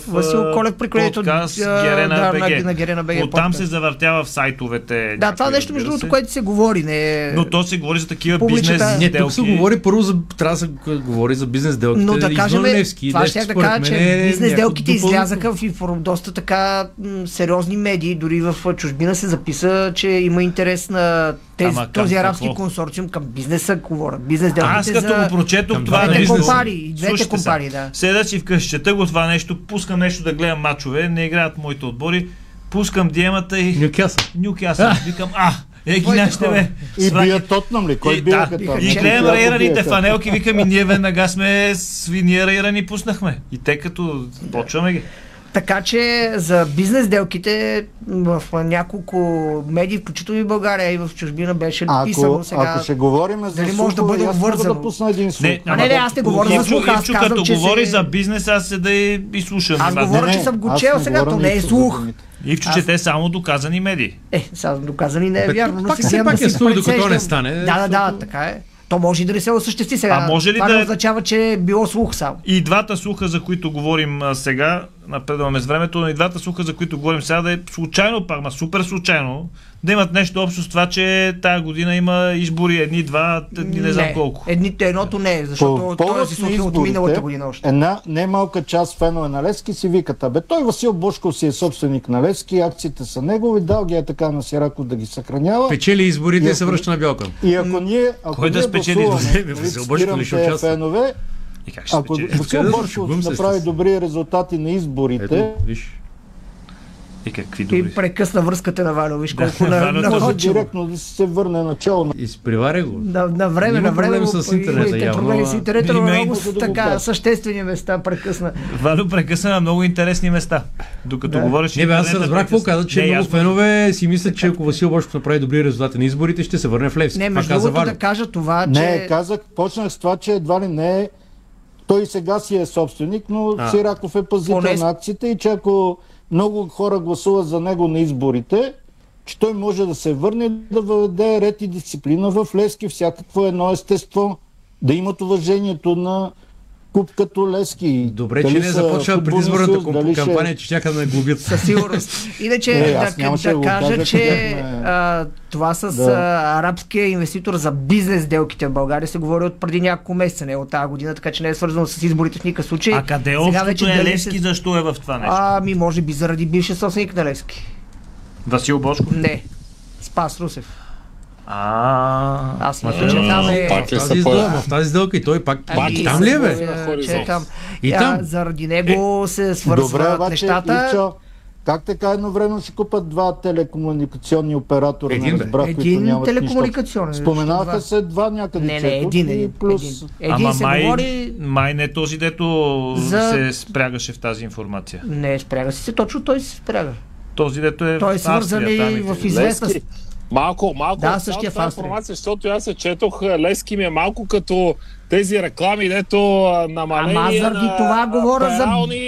подкаст Герена БГ. Оттам се завъртява в сайтовете. Да, това нещо между другото, което се говори. Но то се говори за такива бизнес сделки. Тук се говори първо трябва да се говори за бизнес сделките. Но да кажем, това ще да кажа, че бизнес сделките излязаха в доста така сериозни медии. Дори в чужбина се записа, че има интерес на този арабски консорциум към бизнеса, говоря. Бизнес сделките. Аз като го прочетох това двете компании, да. Седа си вкъщи, чета го това нещо, пускам нещо да гледам мачове, не играят моите отбори, пускам диемата и... Нюкасъл. Викам, ги нашите бе. И бият Тотнам ли? Кой биjaха това? И гледам рейраните фанелки, викам и ние веднага сме свини рейрани пуснахме. И те като почваме ги. Така че за бизнес делките в няколко медии, включително и в България и в чужбина беше написано сега. Ако ще говорим за слух, може да бъде обвързано. Да пусна един слух. Аз не говоря за слух, аз казвам, че говори за бизнес, аз седа и слушам. Аз говоря, че съм го чел сега, то не е слух. Ивчо чете само доказани медии. Само доказани не е вярно. Пак е слух, докато не стане. Да, така е. То може и да не се осъществи сега. Може ли това не означава, че е било слух само. И двата слуха, за които говорим сега, напредваме с времето, но и двата слуха, за които говорим сега, да е случайно, супер случайно, да имат нещо общо с това, че тая година има избори едни-два, не знам колко. Едното не е, защото той си слуха от миналата година още. Една немалка част фенове на Левски си викат, той Васил Божков си е собственик на Левски, акциите са негови, дал ги е така на Сираков да ги съхранява. Печели изборите и се връща на Бялкан. И ако ние Васил фенове, ако Васил Божков направи добри резултати на изборите, и какви добри. И прекъсна връзката на Валю, виж колко на директно да се върне начало. Изпревари го. На време с интернета. Проблеми с интернета на много така съществени места прекъсна. Валю прекъсна на много интересни места. Докато говориш. Аз се разбрах какво каза, че много фенове си мислят, че ако Васил Божков направи добри резултати на изборите, ще се върне в Левски. Не, между другото да кажа това, че... Не, почнах с това, че едва ли не е... Той сега си е собственик, но Сираков е пазител на акциите и че ако много хора гласуват за него на изборите, че той може да се върне да въведе ред и дисциплина в Левски, всякакво едно естество, да имат уважението на клуб като Левски. Добре, че не започва предизборната кампания, че тяха да ме глобят. Със сигурност. Иначе да кажа, че това с арабския инвеститор за бизнес делките в България се говори от преди няколко месеца, не от тази година, така че не е свързано с изборите в никакъв случай. А къде общото е Левски, защо е в това нещо? Може би заради бившия собственик на Левски. Васил Божков? Не. Спас Русев. Аз мисля, че там е... В тази сделка и той пак там ли е, бе? И там. Заради него се свързват нещата. Как така едно време ще купат два телекомуникационни оператора? Един телекомуникационен. Споменаха се два някъде. Не, един. Ама май не този, дето се спрягаше в тази информация. Не, спряга се, точно той се спряга. Този, дето е той е свързан и в известна... Малко същия тази информация, защото аз се четох, Левски ми е малко като тези реклами, дето намаление заради това говоря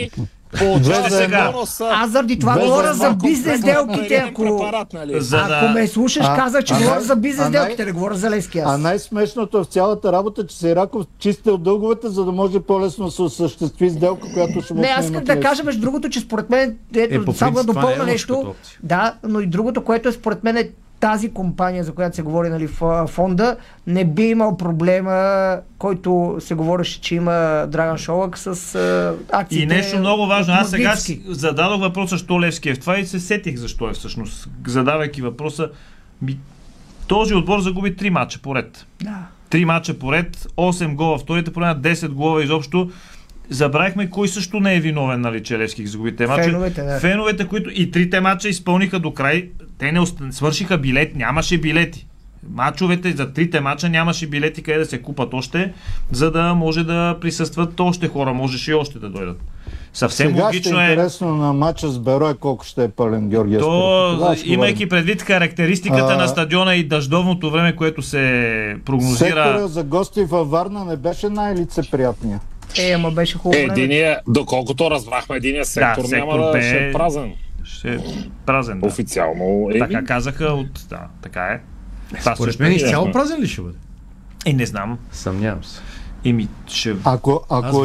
Аз заради това говоря за бизнес сделките. Ако ме слушаш, казах, че говоря за бизнес сделките, не говоря за Левски. А най-смешното в цялата работа, че Сираков чистил дълговете, за да може по-лесно да се осъществи сделка, която ще му. Не, аз искам да кажа между другото, че според мен, само да допълня нещо. Да, но и другото, което е според мен е тази компания, за която се говори, нали, в фонда, не би имал проблема, който се говореше, че има Драган Шолак с акциите. И нещо много важно. Аз сега зададох въпроса, защо Левски е в това и се сетих защо е всъщност. Задавайки въпроса, този отбор загуби 3 мача поред. Да. 3 мача поред, 8 гола, вторите поредна 10 гола изобщо. Забравихме кой също не е виновен, нали, че Левски загуби те мача. Феновете, които и 3 мача изпълниха до край, те не свършиха билет, нямаше билети. Мачовете за 3 мача нямаше билети къде да се купат още, за да може да присъстват още хора, можеше и още да дойдат. Съвсем сега логично ще е интересно на мача с Берое колко ще е пълен Георгия Спорт. Имайки предвид характеристиката на стадиона и дъждовното време, което се прогнозира. Сектора за гости във Варна не беше най-лицеприятния. Ама беше хубаво. Доколкото разбрахме, единия сектор няма да ще е празен. Ще е празен, да. Официално. Така казаха от... Да, така е. Според мен изцяло празен ли ще бъде? Не знам. Съмнявам се. Ако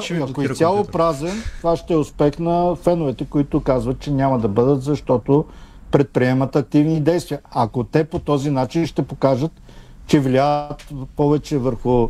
изцяло празен, това ще е успех на феновете, които казват, че няма да бъдат, защото предприемат активни действия. Ако те по този начин ще покажат, че влияят повече върху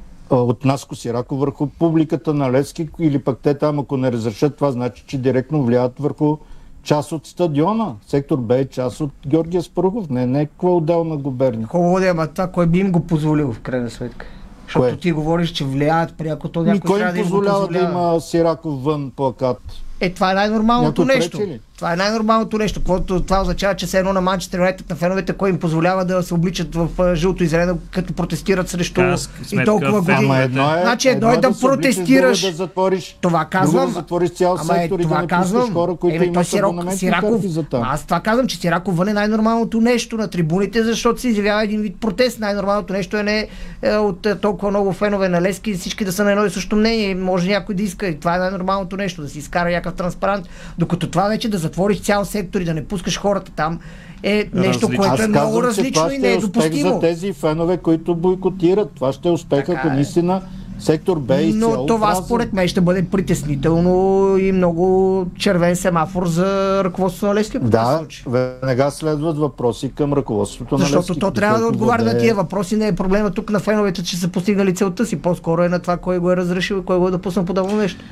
от Наско Сираков върху публиката на Левски, или пък те там, ако не разрешат, това значи, че директно влияят върху част от стадиона. Сектор Б е част от Георгия Спарухов, не е някаква отделна губерния. Хубаво да е, ама това кой би им го позволил в крайна сметка? Защото ти говориш, че влияят пряко, то някой трябва да им го позволява. Да има Сираков вън плакат? Това е най-нормалното нещо. Това е най-нормалното нещо. Това означава, че все едно на Манчестър Юнайтед, на феновете, кой им позволява да се обличат в жълто и зелено, като протестират срещу и толкова години. Значи едно е да протестираш. Да затвориш, това казвам. Да затвориш цял сектор и да не пускаш хора, които имат абонаментни карти за там. Аз това казвам, че Сираков вън е най-нормалното нещо на трибуните, защото се изявява един вид протест. Най-нормалното нещо е не от толкова много фенове на Левски, всички да са на едно и също мнение. Може някой да иска. Това е най-нормалното нещо, да си изкара някакъв транспарант, докато това вече да затвориш цял сектор и да не пускаш хората там е нещо, което е много различно и не е допустимо. За тези фенове, които бойкотират, това ще е успех, ако наистина сектор Б и цяло. Но това според мен ще бъде притеснително и много червен семафор за ръководството на Левски. Да, веднага следват въпроси към ръководството на Левски. Защото то трябва да отговаря на тия въпроси. Не е проблема тук на феновете, че са постигнали целта си. По-скоро е на това, кой го е разрешил и кой го е допуснал подобно нещо.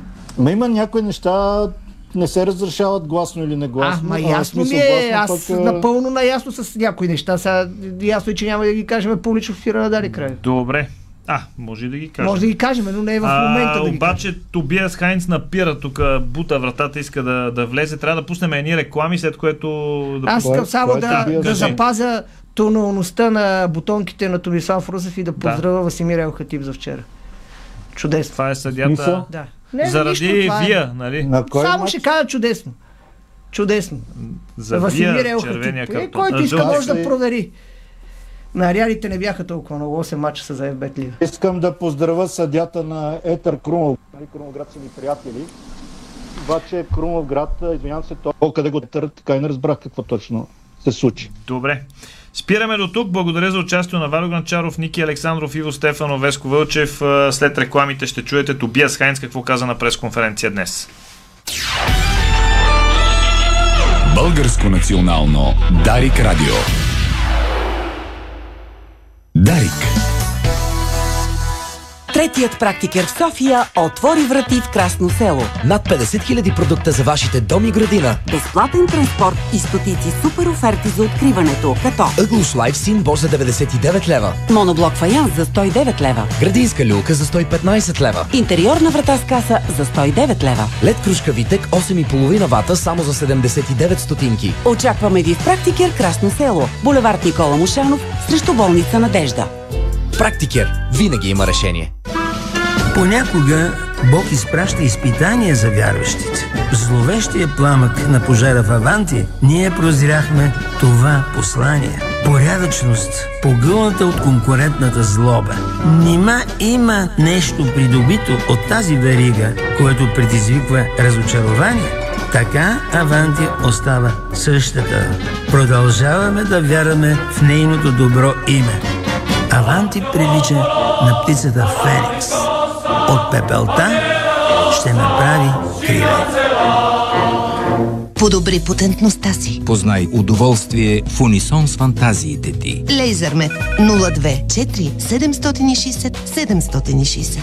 Има някои неща, не се разрешават гласно или негласно. Ясно ми е, аз напълно наясно с някои неща. Сега ясно е, че няма да ги кажем публично в ефира на Дарик Край. Добре. Може да ги кажем. Може да ги кажем, но не е в момента да ги обаче Тобиас Хайнц напира тук, бута вратата, иска да влезе. Трябва да пуснем едни реклами, след което Аз искам само да запазя тоналността на бутонките на Томислав Русев и да поздравя Васимир Елхатиб за вчера. Чудесно. Това е съдията. Да. Заради Вия, нали? Само ще кажа чудесно. Чудесно. За Вия, червения картон. Който иска може да провери. Нарядите не бяха толкова много, 8 мача са за ФБ Лига. Искам да поздравя съдята на Етър Крумов. Крумовград са ми приятели. Обаче Крумовград, извинявам се, къде го търт, така и не разбрах какво точно се случи. Добре. Спираме до тук. Благодаря за участието на Валю Гранчаров, Ники Александров, Иво Стефанов, Веско Вълчев. След рекламите ще чуете Тобиас Хайнц какво каза на пресконференция днес. Българско национално Дарик Радио. Дарик. Третият практикер в София отвори врати в Красно село. Над 50 000 продукта за вашите дом и градина. Безплатен транспорт и стотици супер оферти за откриването, като Ъглуш Лайф Синбор за 99 лева. Моноблок фаянс за 109 лева. Градинска люлка за 115 лева. Интериорна врата с каса за 109 лева. Лед кружка Витек 8,5 вата само за 79 стотинки. Очакваме ви в Практикер Красно село. Булевард Никола Мушанов срещу болница Надежда. Практикер. Винаги има решение. Понякога Бог изпраща изпитания за вярващите. В зловещия пламък на пожара в Аванти ние прозряхме това послание. порядъчност, погълната от конкурентната злоба. Нима има нещо придобито от тази верига, което предизвиква разочарование? Така Аванти остава същата. Продължаваме да вярваме в нейното добро име. Аванти прилича на птицата Феникс. От пепелта ще направи криле. Подобри потентността си. Познай удоволствие в унисон с фантазиите ти. Лейзърмет 024 760 760.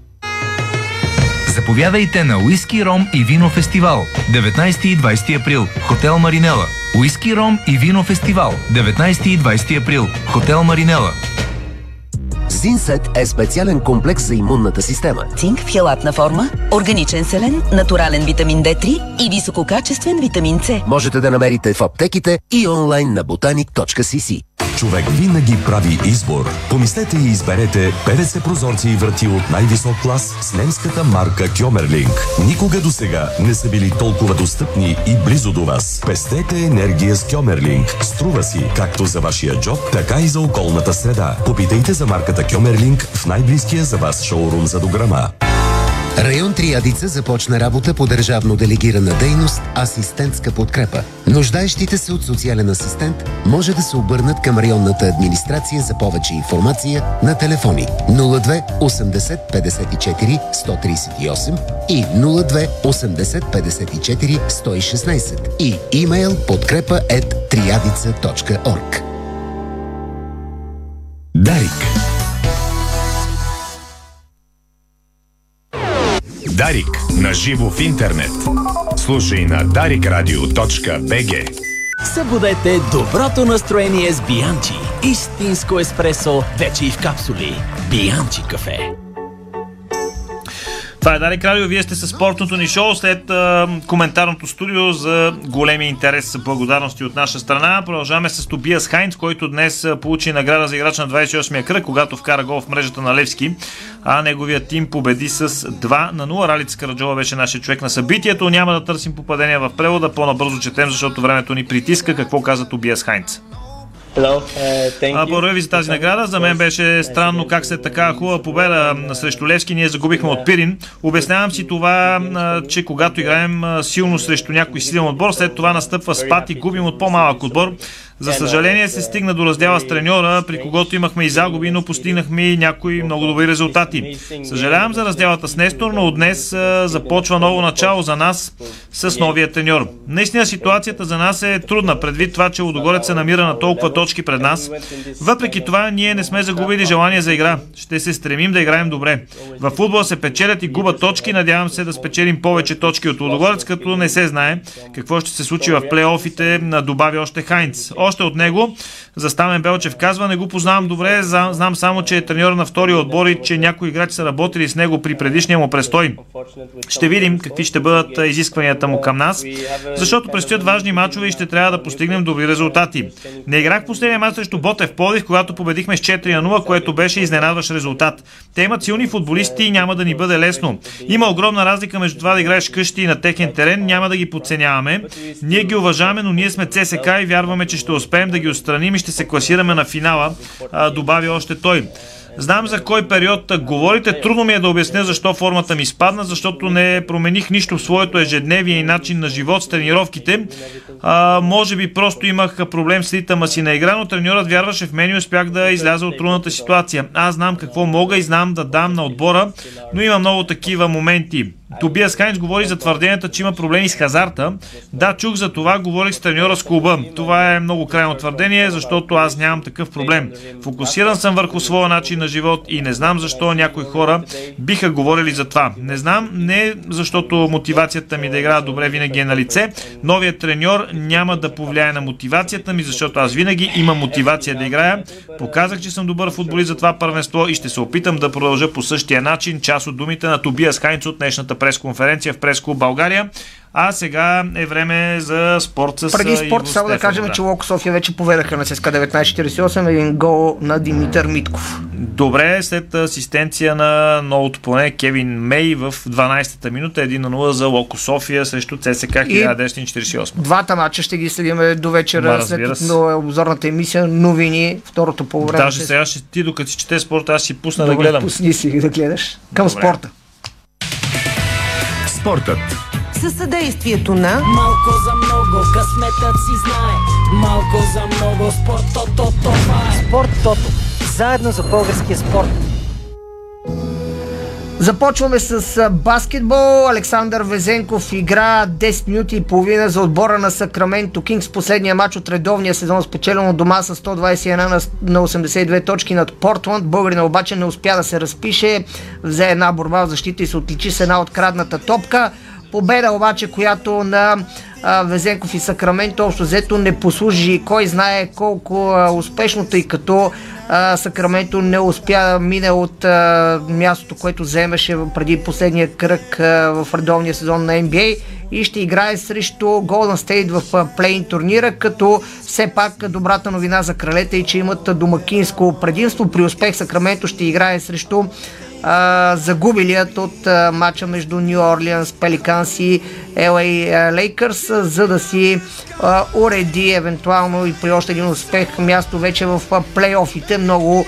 Заповядайте на Уиски, ром и вино фестивал 19 и 20 април. Хотел Маринела. Уиски, ром и вино фестивал 19 и 20 април. Хотел Маринела. Зинсет е специален комплекс за имунната система. Цинк в хелатна форма, органичен селен, натурален витамин D3 и висококачествен витамин С. Можете да намерите в аптеките и онлайн на botanic.cc. Човек винаги прави избор. Помислете и изберете ПВЦ прозорци и врати от най-висок клас с немската марка Кьомерлинг. Никога досега не са били толкова достъпни и близо до вас. Пестете енергия с Кьомерлинг. Струва си както за вашия джоб, така и за околната среда. Попитайте за марката Кьомерлинг в най-близкия за вас шоурум за дограма. Район Триадица започна работа по държавно делегирана дейност асистентска подкрепа. Нуждаещите се от социален асистент може да се обърнат към районната администрация за повече информация на телефони 02 80 54 138 и 02 80 54 116 и имейл подкрепа@triadica.org. Дарик. Дарик на живо в интернет. Слушай на daricradio.bg. Събудете доброто настроение с Бианчи. Истинско еспресо вече и в капсули. Бианчи кафе. Това е Дарик Радио, вие сте със спортното ни шоу след коментарното студио за големи интерес и благодарности от наша страна. Продължаваме с Тобиас Хайнц, който днес получи награда за играч на 28-я кръг, когато вкара гол в мрежата на Левски, а неговият тим победи с 2-0. Ралица Караджова беше нашия човек на събитието. Няма да търсим попадения в превода, по-набързо четем, защото времето ни притиска. Какво каза Тобиас Хайнц? Благодаря ви за тази награда. За мен беше странно как след така хубава победа срещу Левски ние загубихме от Пирин. Обяснявам си това, че когато играем силно срещу някой силен отбор, след това настъпва спад и губим от по-малък отбор. За съжаление се стигна до раздяла с треньора, при когото имахме и загуби, но постигнахме и някои много добри резултати. Съжалявам за разделата с Нестор, но от днес започва ново начало за нас с новия треньор. Наистина ситуацията за нас е трудна, предвид това, че Лудогорец се намира на толкова точки пред нас. Въпреки това, ние не сме загубили желание за игра. Ще се стремим да играем добре. В футбола се печелят и губят точки, надявам се да спечелим повече точки от Лудогорец, като не се знае какво ще се случи в плейофите, добави още Хайнц. Още от него за Стамен Белчев казва: не го познавам добре, знам само, че е треньор на втория отбор и че някои играчи са работили с него при предишния му престой. Ще видим какви ще бъдат изискванията му към нас, защото предстоят важни мачове и ще трябва да постигнем добри резултати. Не играх последния мач срещу Ботев Пловдив, когато победихме с 4-0, което беше изненадващ резултат. Те имат силни футболисти и няма да ни бъде лесно. Има огромна разлика между това да играеш къщи и на техен терен, няма да ги подценяваме. Ние ги уважаваме, но ние сме ЦСК и вярваме, че ще успеем да ги отстраним и ще се класираме на финала, добави още той. Знам за кой период говорите, трудно ми е да обясня защо формата ми спадна, защото не промених нищо в своето ежедневие и начин на живот с тренировките. Може би просто имах проблем с ритъма си на игра, но треньорът вярваше в мен и успях да изляза от трудната ситуация. Аз знам какво мога и знам да дам на отбора, но има много такива моменти. Тобиас Хайнц говори за твърденията, че има проблеми с хазарта. Да, чух за това, говорих с треньора с клуба. Това е много крайно твърдение, защото аз нямам такъв проблем. Фокусиран съм върху своя начин на живот и не знам защо някои хора биха говорили за това. Не знам, не защото мотивацията ми да играя добре винаги е на лице. Новият треньор няма да повлияе на мотивацията ми, защото аз винаги имам мотивация да играя. Показах, че съм добър футболист за това първенство и ще се опитам да продължа по същия начин. Част от думите на Тобиас Хайнц от днешната пресконференция в Пресклуб България. А сега е време за спорт с преди спорт, само да кажем, че Локо София вече поведаха на ЦСКА 19-48, един гол на Димитър Митков. Добре, след асистенция на новото поне Кевин Мей в 12-та минута, 1-0 за Локо София срещу ЦСКА 1948. Двата матча ще ги следим до вечера след обзорната емисия новини, второто по време. Даже сега ще ти, докато си чете спорта, аз си пусна да гледам. Пусни си да гледаш. Към спорта. Спортът. Със съдействието на Малко за много, късметът си знае. Малко за много, спорт Тото, това е. Спорт Тото. Заедно за българския спорт. Започваме с баскетбол. Александър Везенков игра 10 минути и половина за отбора на Сакраменто Кингс. Последния матч от редовния сезон, спечелен от дома с 121 на 82 точки над Портланд. Българина обаче не успя да се разпише. Взе една борба в защита и се отличи с една открадната топка. Победа обаче, която на Везенков и Сакраменто общо взето не послужи кой знае колко успешно, тъй като Сакраменто не успя да мине от мястото, което вземеше преди последния кръг в редовния сезон на NBA и ще играе срещу Golden State в плей-ин турнира, като все пак добрата новина за кралете е, че имат домакинско предимство. При успех Сакраменто ще играе срещу загубилият от матча между Ню Орлианс Пеликанс и LA Лейкърс, за да си уреди евентуално и при още един успех място вече в плейофите. Много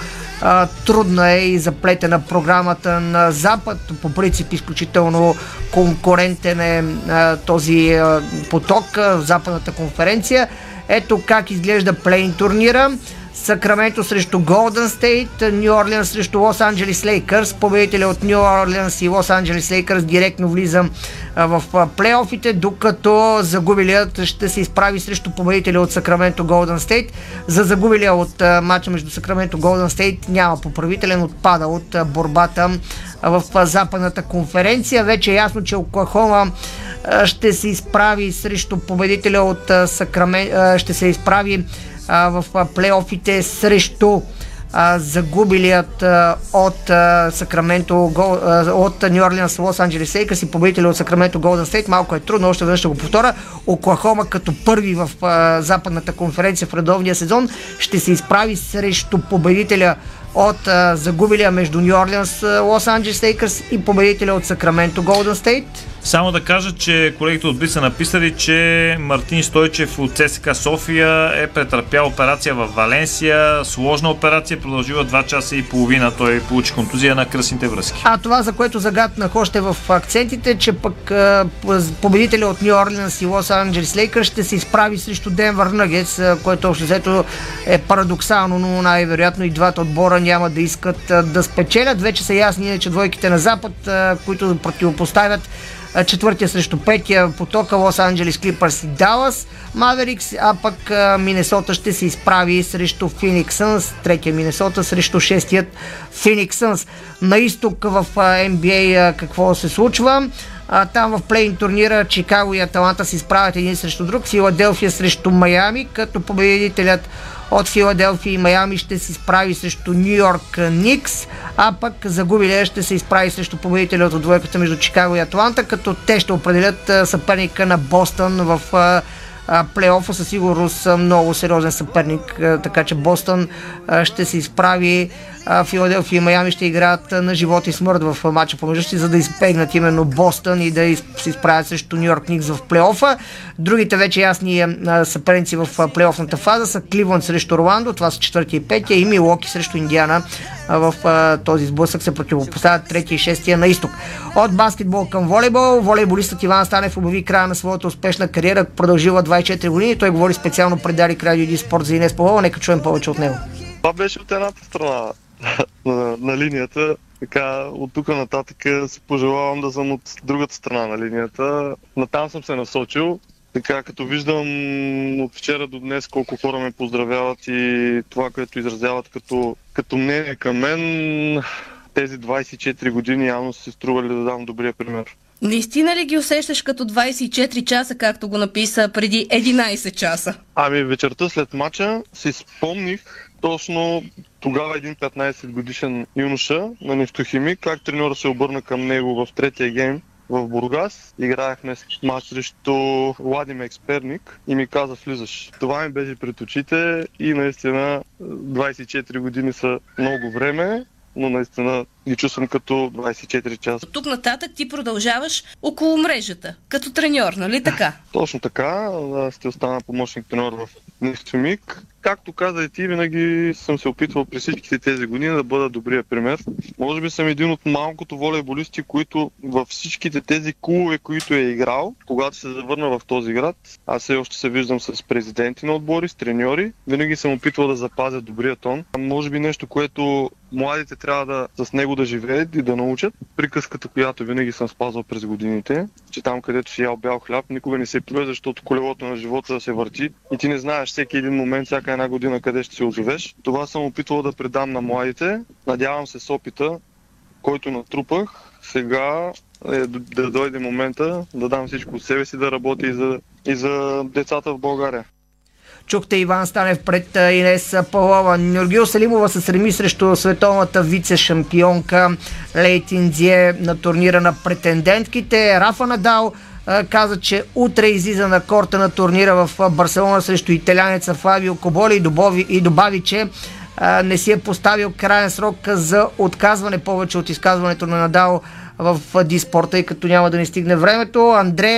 трудна е и заплетена програмата на Запад. По принцип изключително конкурентен е този поток в Западната конференция. Ето как изглежда плей-ин турнира. Сакраменто срещу Голден Стейт, Ню Орлианс срещу Лос Анджелес Лейкърс. Победителя от Ню Орлианс и Лос Анджелес Лейкърс директно влиза в плейофите, докато загубилият ще се изправи срещу победителя от Сакраменто Голден Стейт. За загубилия от матча между Сакраменто Голден Стейт няма поправителен, отпада от борбата в Западната конференция. Вече е ясно, че Оклахома ще се изправи срещу победителя от Сакраменто, ще се изправи в плейофите срещу загубилият от Сакраменто от Ню Орлианс Лос Анджелес Лейкърс и победителя от Сакраменто Голден Стейт. Малко е трудно, още веднъж ще го повторя. Оклахома като първи в Западната конференция в редовния сезон ще се изправи срещу победителя от загубилия между Ню Орлианс Лос Анджелес Лейкърс и победителя от Сакраменто Голден Стейт. Само да кажа, че колегите от БИС са написали, че Мартин Стойчев от ЦСКА София е претърпял операция в Валенсия. Сложна операция, продължила 2 часа и половина. Той получи контузия на кръстните връзки. А това, за което загатнах още в акцентите, че пък победителя от Ню Орлианс и Лос Анджелес Лейкърс ще се изправи срещу Денвър Нъгетс, което общо взето е парадоксално, но най-вероятно и двата отбора няма да искат да спечелят. Вече са ясни, че двойките на Запад, които противопоставят четвъртия срещу петия потока Лос Анджелес Клипърс и Далас Маверикс, а пък Минесота ще се изправи срещу Феникс Сънс, третия Минесота срещу шестият Феникс Сънс. На изток в NBA какво се случва? Там в плей-ин турнира Чикаго и Аталанта се изправят един срещу друг, Филаделфия срещу Майами, като победителят от Филаделфия и Майами ще се изправи срещу Ню Йорк Никс, а пък загубилия ще се изправи срещу победителя от двойката между Чикаго и Атланта, като те ще определят съперника на Бостън в плейофа. Със сигурност много сериозен съперник, така че Бостън ще се изправи. Филаделфия и Майами ще играят на живот и смърт в матча помежду си, за да избегнат именно Бостън и да се изправят срещу Ню Йорк Никс в плейофа. Другите вече ясни съперници в плейофната фаза са Кливланд срещу Орландо, това са четвъртия и петия, и Милуоки срещу Индиана. В този сблъсък се противопоставят третия и шестия на изток. От баскетбол към волейбол. Волейболистът Иван Станев обяви края на своята успешна кариера, продължила 24 години. Той говори специално пред Дарик Радио и Спорт за Инес Павлова. Нека чуем повече от него. Това беше от едната страна на линията. Така, от тук нататък си пожелавам да съм от другата страна на линията. Натам съм се насочил. Така, като виждам от вчера до днес колко хора ме поздравяват и това, което изразяват като мнение към мен, тези 24 години явно са се стрували да дам добрия пример. Наистина ли ги усещаш като 24 часа, както го написа преди 11 часа? Ами вечерта след мача си спомних точно тогава един 15 годишен юноша на нефтохимик, как треньора се обърна към него в третия гейм в Бургас. Играехме мач срещу Владимир Перник и ми каза влизаш. Това ми беше пред очите и наистина 24 години са много време, но наистина ги чувствам като 24 часа. От тук нататък ти продължаваш около мрежата, като треньор, нали така? Точно така, ще остана помощник треньор в Нефтомик. Както каза и ти, винаги съм се опитвал през всичките тези години да бъда добрия пример. Може би съм един от малкото волейболисти, които във всичките тези клубове, които е играл, когато се завърна в този град, аз все още се виждам с президенти на отбори, с треньори. Винаги съм опитвал да запазя добрия тон. Може би нещо, което младите трябва с него да живеят и да научат. Приказката, която винаги съм спазвал през годините, че там, където си ял бял хляб, никога не се плюе, защото колелото на живота се върти и ти не знаеш всеки един момент, всяка една година къде ще се озовеш. Това съм опитвал да предам на младите. Надявам се с опита, който натрупах, сега да дойде момента да дам всичко от себе си, да работи и за децата в България. Чухте Иван Станев пред Инес Павлова. Нюргил Салимова се стреми срещу световната вице-шампионка Лей Тиндзие на турнира на претендентките. Рафа Надал каза, че утре излиза на корта на турнира в Барселона срещу италянеца Фабио Коболи и добави, че не си е поставил крайен срок за отказване повече от изказването на Надал в диспорта, и като няма да ни стигне времето.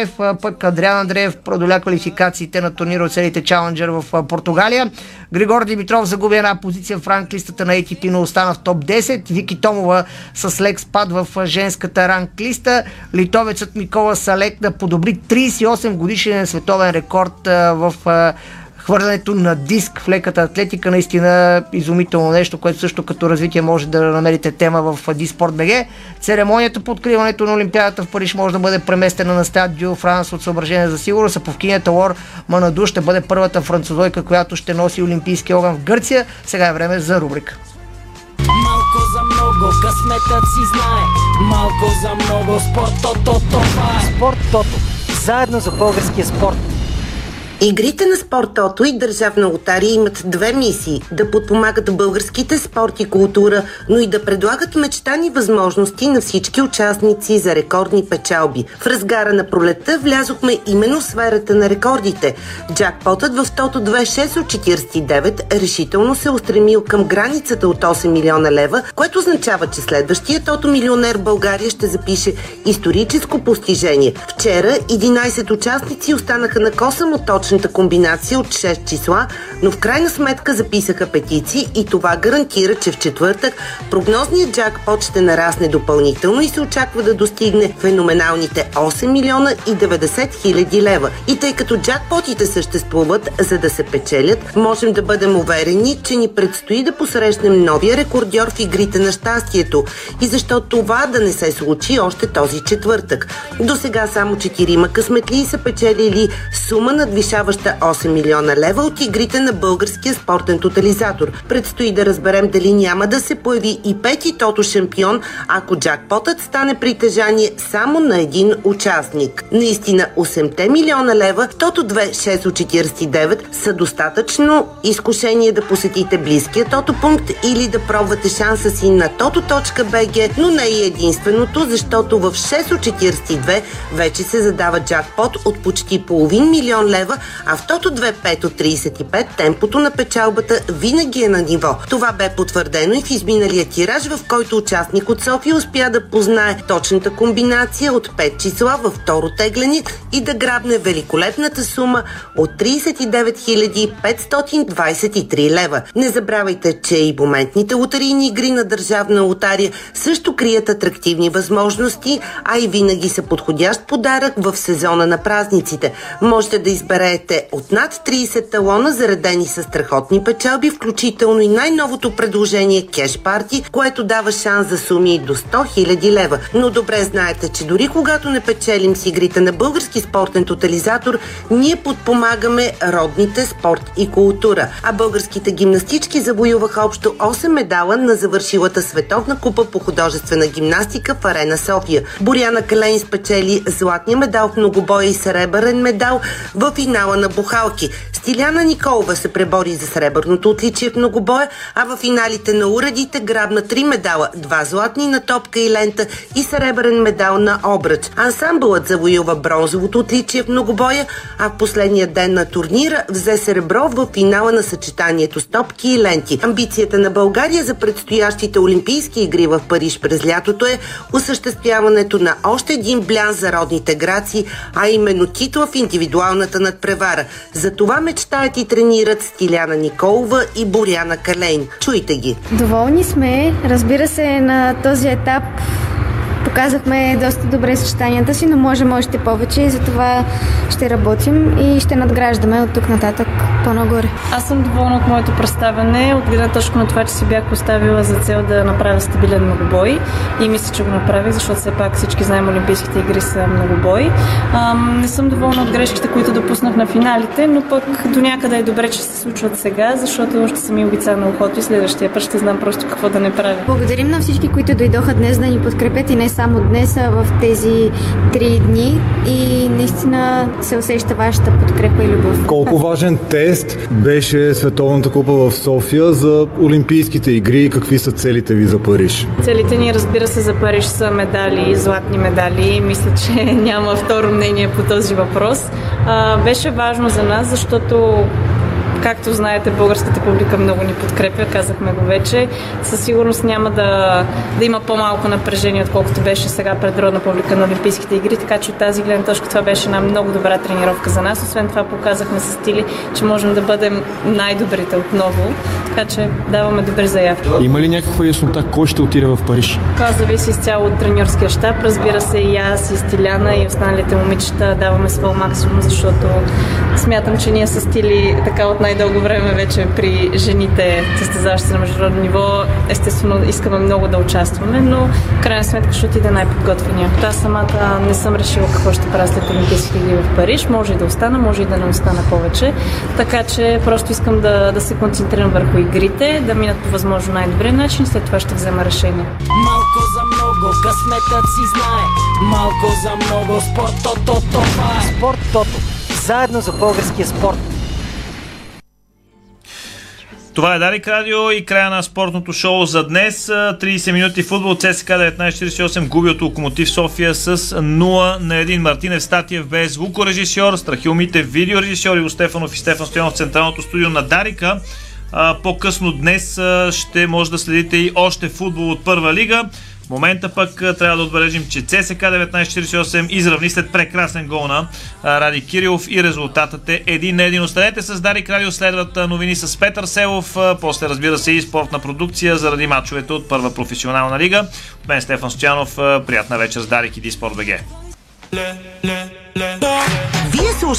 Адриан Андреев продоля квалификациите на турнира от сериите Challenger в Португалия. Григор Димитров загуби една позиция в ранглистата на ATP, но остана в топ 10. Вики Томова с лек спад в женската ранглиста. Литовецът Микола Салек да подобри 38 годишен световен рекорд в хвърлянето на диск в леката атлетика. Наистина изумително нещо, което също като развитие може да намерите тема в Диспорт БГ. Церемонията по откриването на Олимпиадата в Париж може да бъде преместена на Стад Дю Франс от съображение за сигурност, а повкинята Лор Манаду ще бъде първата французойка, която ще носи олимпийски огън в Гърция. Сега е време за рубрика. Малко за много, късметът си знае. Малко за много, спорт тото, това е. Спорт тото. Заедно за българския спорт. Игрите на Спорт Тото и Държавна лотария имат две мисии – да подпомагат българските спорт и култура, но и да предлагат мечтани възможности на всички участници за рекордни печалби. В разгара на пролетта влязохме именно в сферата на рекордите. Джакпотът в Тото 2 6 от 49 решително се устремил към границата от 8 милиона лева, което означава, че следващия Тото милионер в България ще запише историческо постижение. Вчера 11 участници останаха на косъм от точно комбинация от 6 числа, но в крайна сметка записаха петиции и това гарантира, че в четвъртък прогнозният джакпот ще нарасне допълнително и се очаква да достигне феноменалните 8 милиона и 90 хиляди лева. И тъй като джакпотите съществуват, за да се печелят, можем да бъдем уверени, че ни предстои да посрещнем новия рекордьор в игрите на щастието. И защо това да не се случи още този четвъртък? До сега само 4 късметлии са печелили сума надвишаваща 8 милиона лева от игрите на българския спортен тотализатор. Предстои да разберем дали няма да се появи и пети Тото шампион, ако джакпотът стане притежание само на един участник. Наистина 8 милиона лева в Тото 2 6 от 49 са достатъчно изкушение да посетите близкия Тото пункт или да пробвате шанса си на toto.bg, но не и единственото, защото в 6 от 42 вече се задава джакпот от почти половин милион лева, а в Тото 2-5 от 35 темпото на печалбата винаги е на ниво. Това бе потвърдено и в изминалия тираж, в който участник от София успя да познае точната комбинация от 5 числа във второ тегляне и да грабне великолепната сума от 39 523 лева. Не забравяйте, че и моментните лотарийни игри на Държавна лотария също крият атрактивни възможности, а и винаги са подходящ подарък в сезона на празниците. Можете да изберете от над 30 талона, заредени с страхотни печалби, включително и най-новото предложение Кеш Парти, което дава шанс за суми до 100 000 лева. Но добре знаете, че дори когато не печелим с игрите на български спортен тотализатор, ние подпомагаме родните спорт и култура. А българските гимнастички завоюваха общо 8 медала на завършилата Световна купа по художествена гимнастика в Арена София. Боряна Калейн спечели златния медал в многобоя и сребърен медал в финал финала на бухалки. Стиляна Николова се пребори за сребърното отличие в многобоя, а в финалите на уредите грабна 3 медала, 2 златни на топка и лента и сребърен медал на обръч. Ансамбълът завоюва бронзовото отличие в многобоя, а в последния ден на турнира взе сребро в финала на съчетанието с топки и ленти. Амбицията на България за предстоящите Олимпийски игри в Париж през лятото е осъществяването на още един блян за родните граци, а именно титла в индивидуалната надпревара. За това мечтаят и тренират Стиляна Николова и Боряна Калейн. Чуйте ги. Доволни сме. Разбира се, на този етап показахме доста добре съчетанията си, но можем още повече и затова ще работим и ще надграждаме от тук нататък по-нагоре. Аз съм доволна от моето представяне, от гледна точка на това, че си бях поставила за цел да направя стабилен многобой и мисля, че го направих, защото все пак всички знаем, Олимпийските игри са многобой. Не съм доволна от грешките, които допуснах на финалите, но пък до някъде е добре, че се случват сега, защото ще съм и обица на ухото и следващия път ще знам просто какво да не правя. Благодарим на всички, които дойдоха днес да ни подкрепят и не само днес, а в тези 3 дни и наистина се усеща вашата подкрепа и любов. Колко важен тест беше Световната купа в София за Олимпийските игри и какви са целите ви за Париж? Целите ни, разбира се, за Париж са медали, златни медали. Мисля, че няма второ мнение по този въпрос. Беше важно за нас, защото както знаете, българската публика много ни подкрепя, казахме го вече. Със сигурност няма да има по-малко напрежение, отколкото беше сега пред родна публика на Олимпийските игри, така че от тази гледна точка това беше една много добра тренировка за нас. Освен това показахме с стили, че можем да бъдем най-добрите отново, така че даваме добри заявки. Има ли някаква яснота кой ще отиде в Париж? Това зависи изцяло от треньорския щаб. Разбира се, и аз, и Стиляна, и останалите момичета даваме своя максимум, защото смятам, че ние с стили така от най-дълго време вече при жените, състезаващи се на международно ниво, естествено искаме много да участваме, но в крайна сметка ще отиде най-подготвения. Аз самата не съм решила какво ще правя след Олимпийските игри в Париж. Може и да остана, може и да не остана повече. Така че просто искам да се концентрирам върху игрите, да минат по възможно най-добрия начин и след това ще взема решение. Малко за много, късметът си знае. Малко за много, спорт тото. Спорт тото. Заедно за българския спорт. Това е Дарик Радио и края на спортното шоу за днес. 30 минути футбол. ЦСКА 1948 губи от Локомотив София с 0-1. Мартинев Статиев без звукорежисьор, Страхил Митев видеорежисьор, Иво Стефанов и Стефан Стоянов в централното студио на Дарика. По-късно днес ще може да следите и още футбол от първа лига. В момента пък трябва да отбележим, че ЦСКА 1948 изравни след прекрасен гол на Ради Кирилов и резултатът е 1-1. Останете с Дарик Радио, следват новини с Петър Селов, после разбира се и спортна продукция заради мачовете от първа професионална лига. От мен Стефан Стоянов, приятна вечер с Дарик и Диспорт БГ. Вие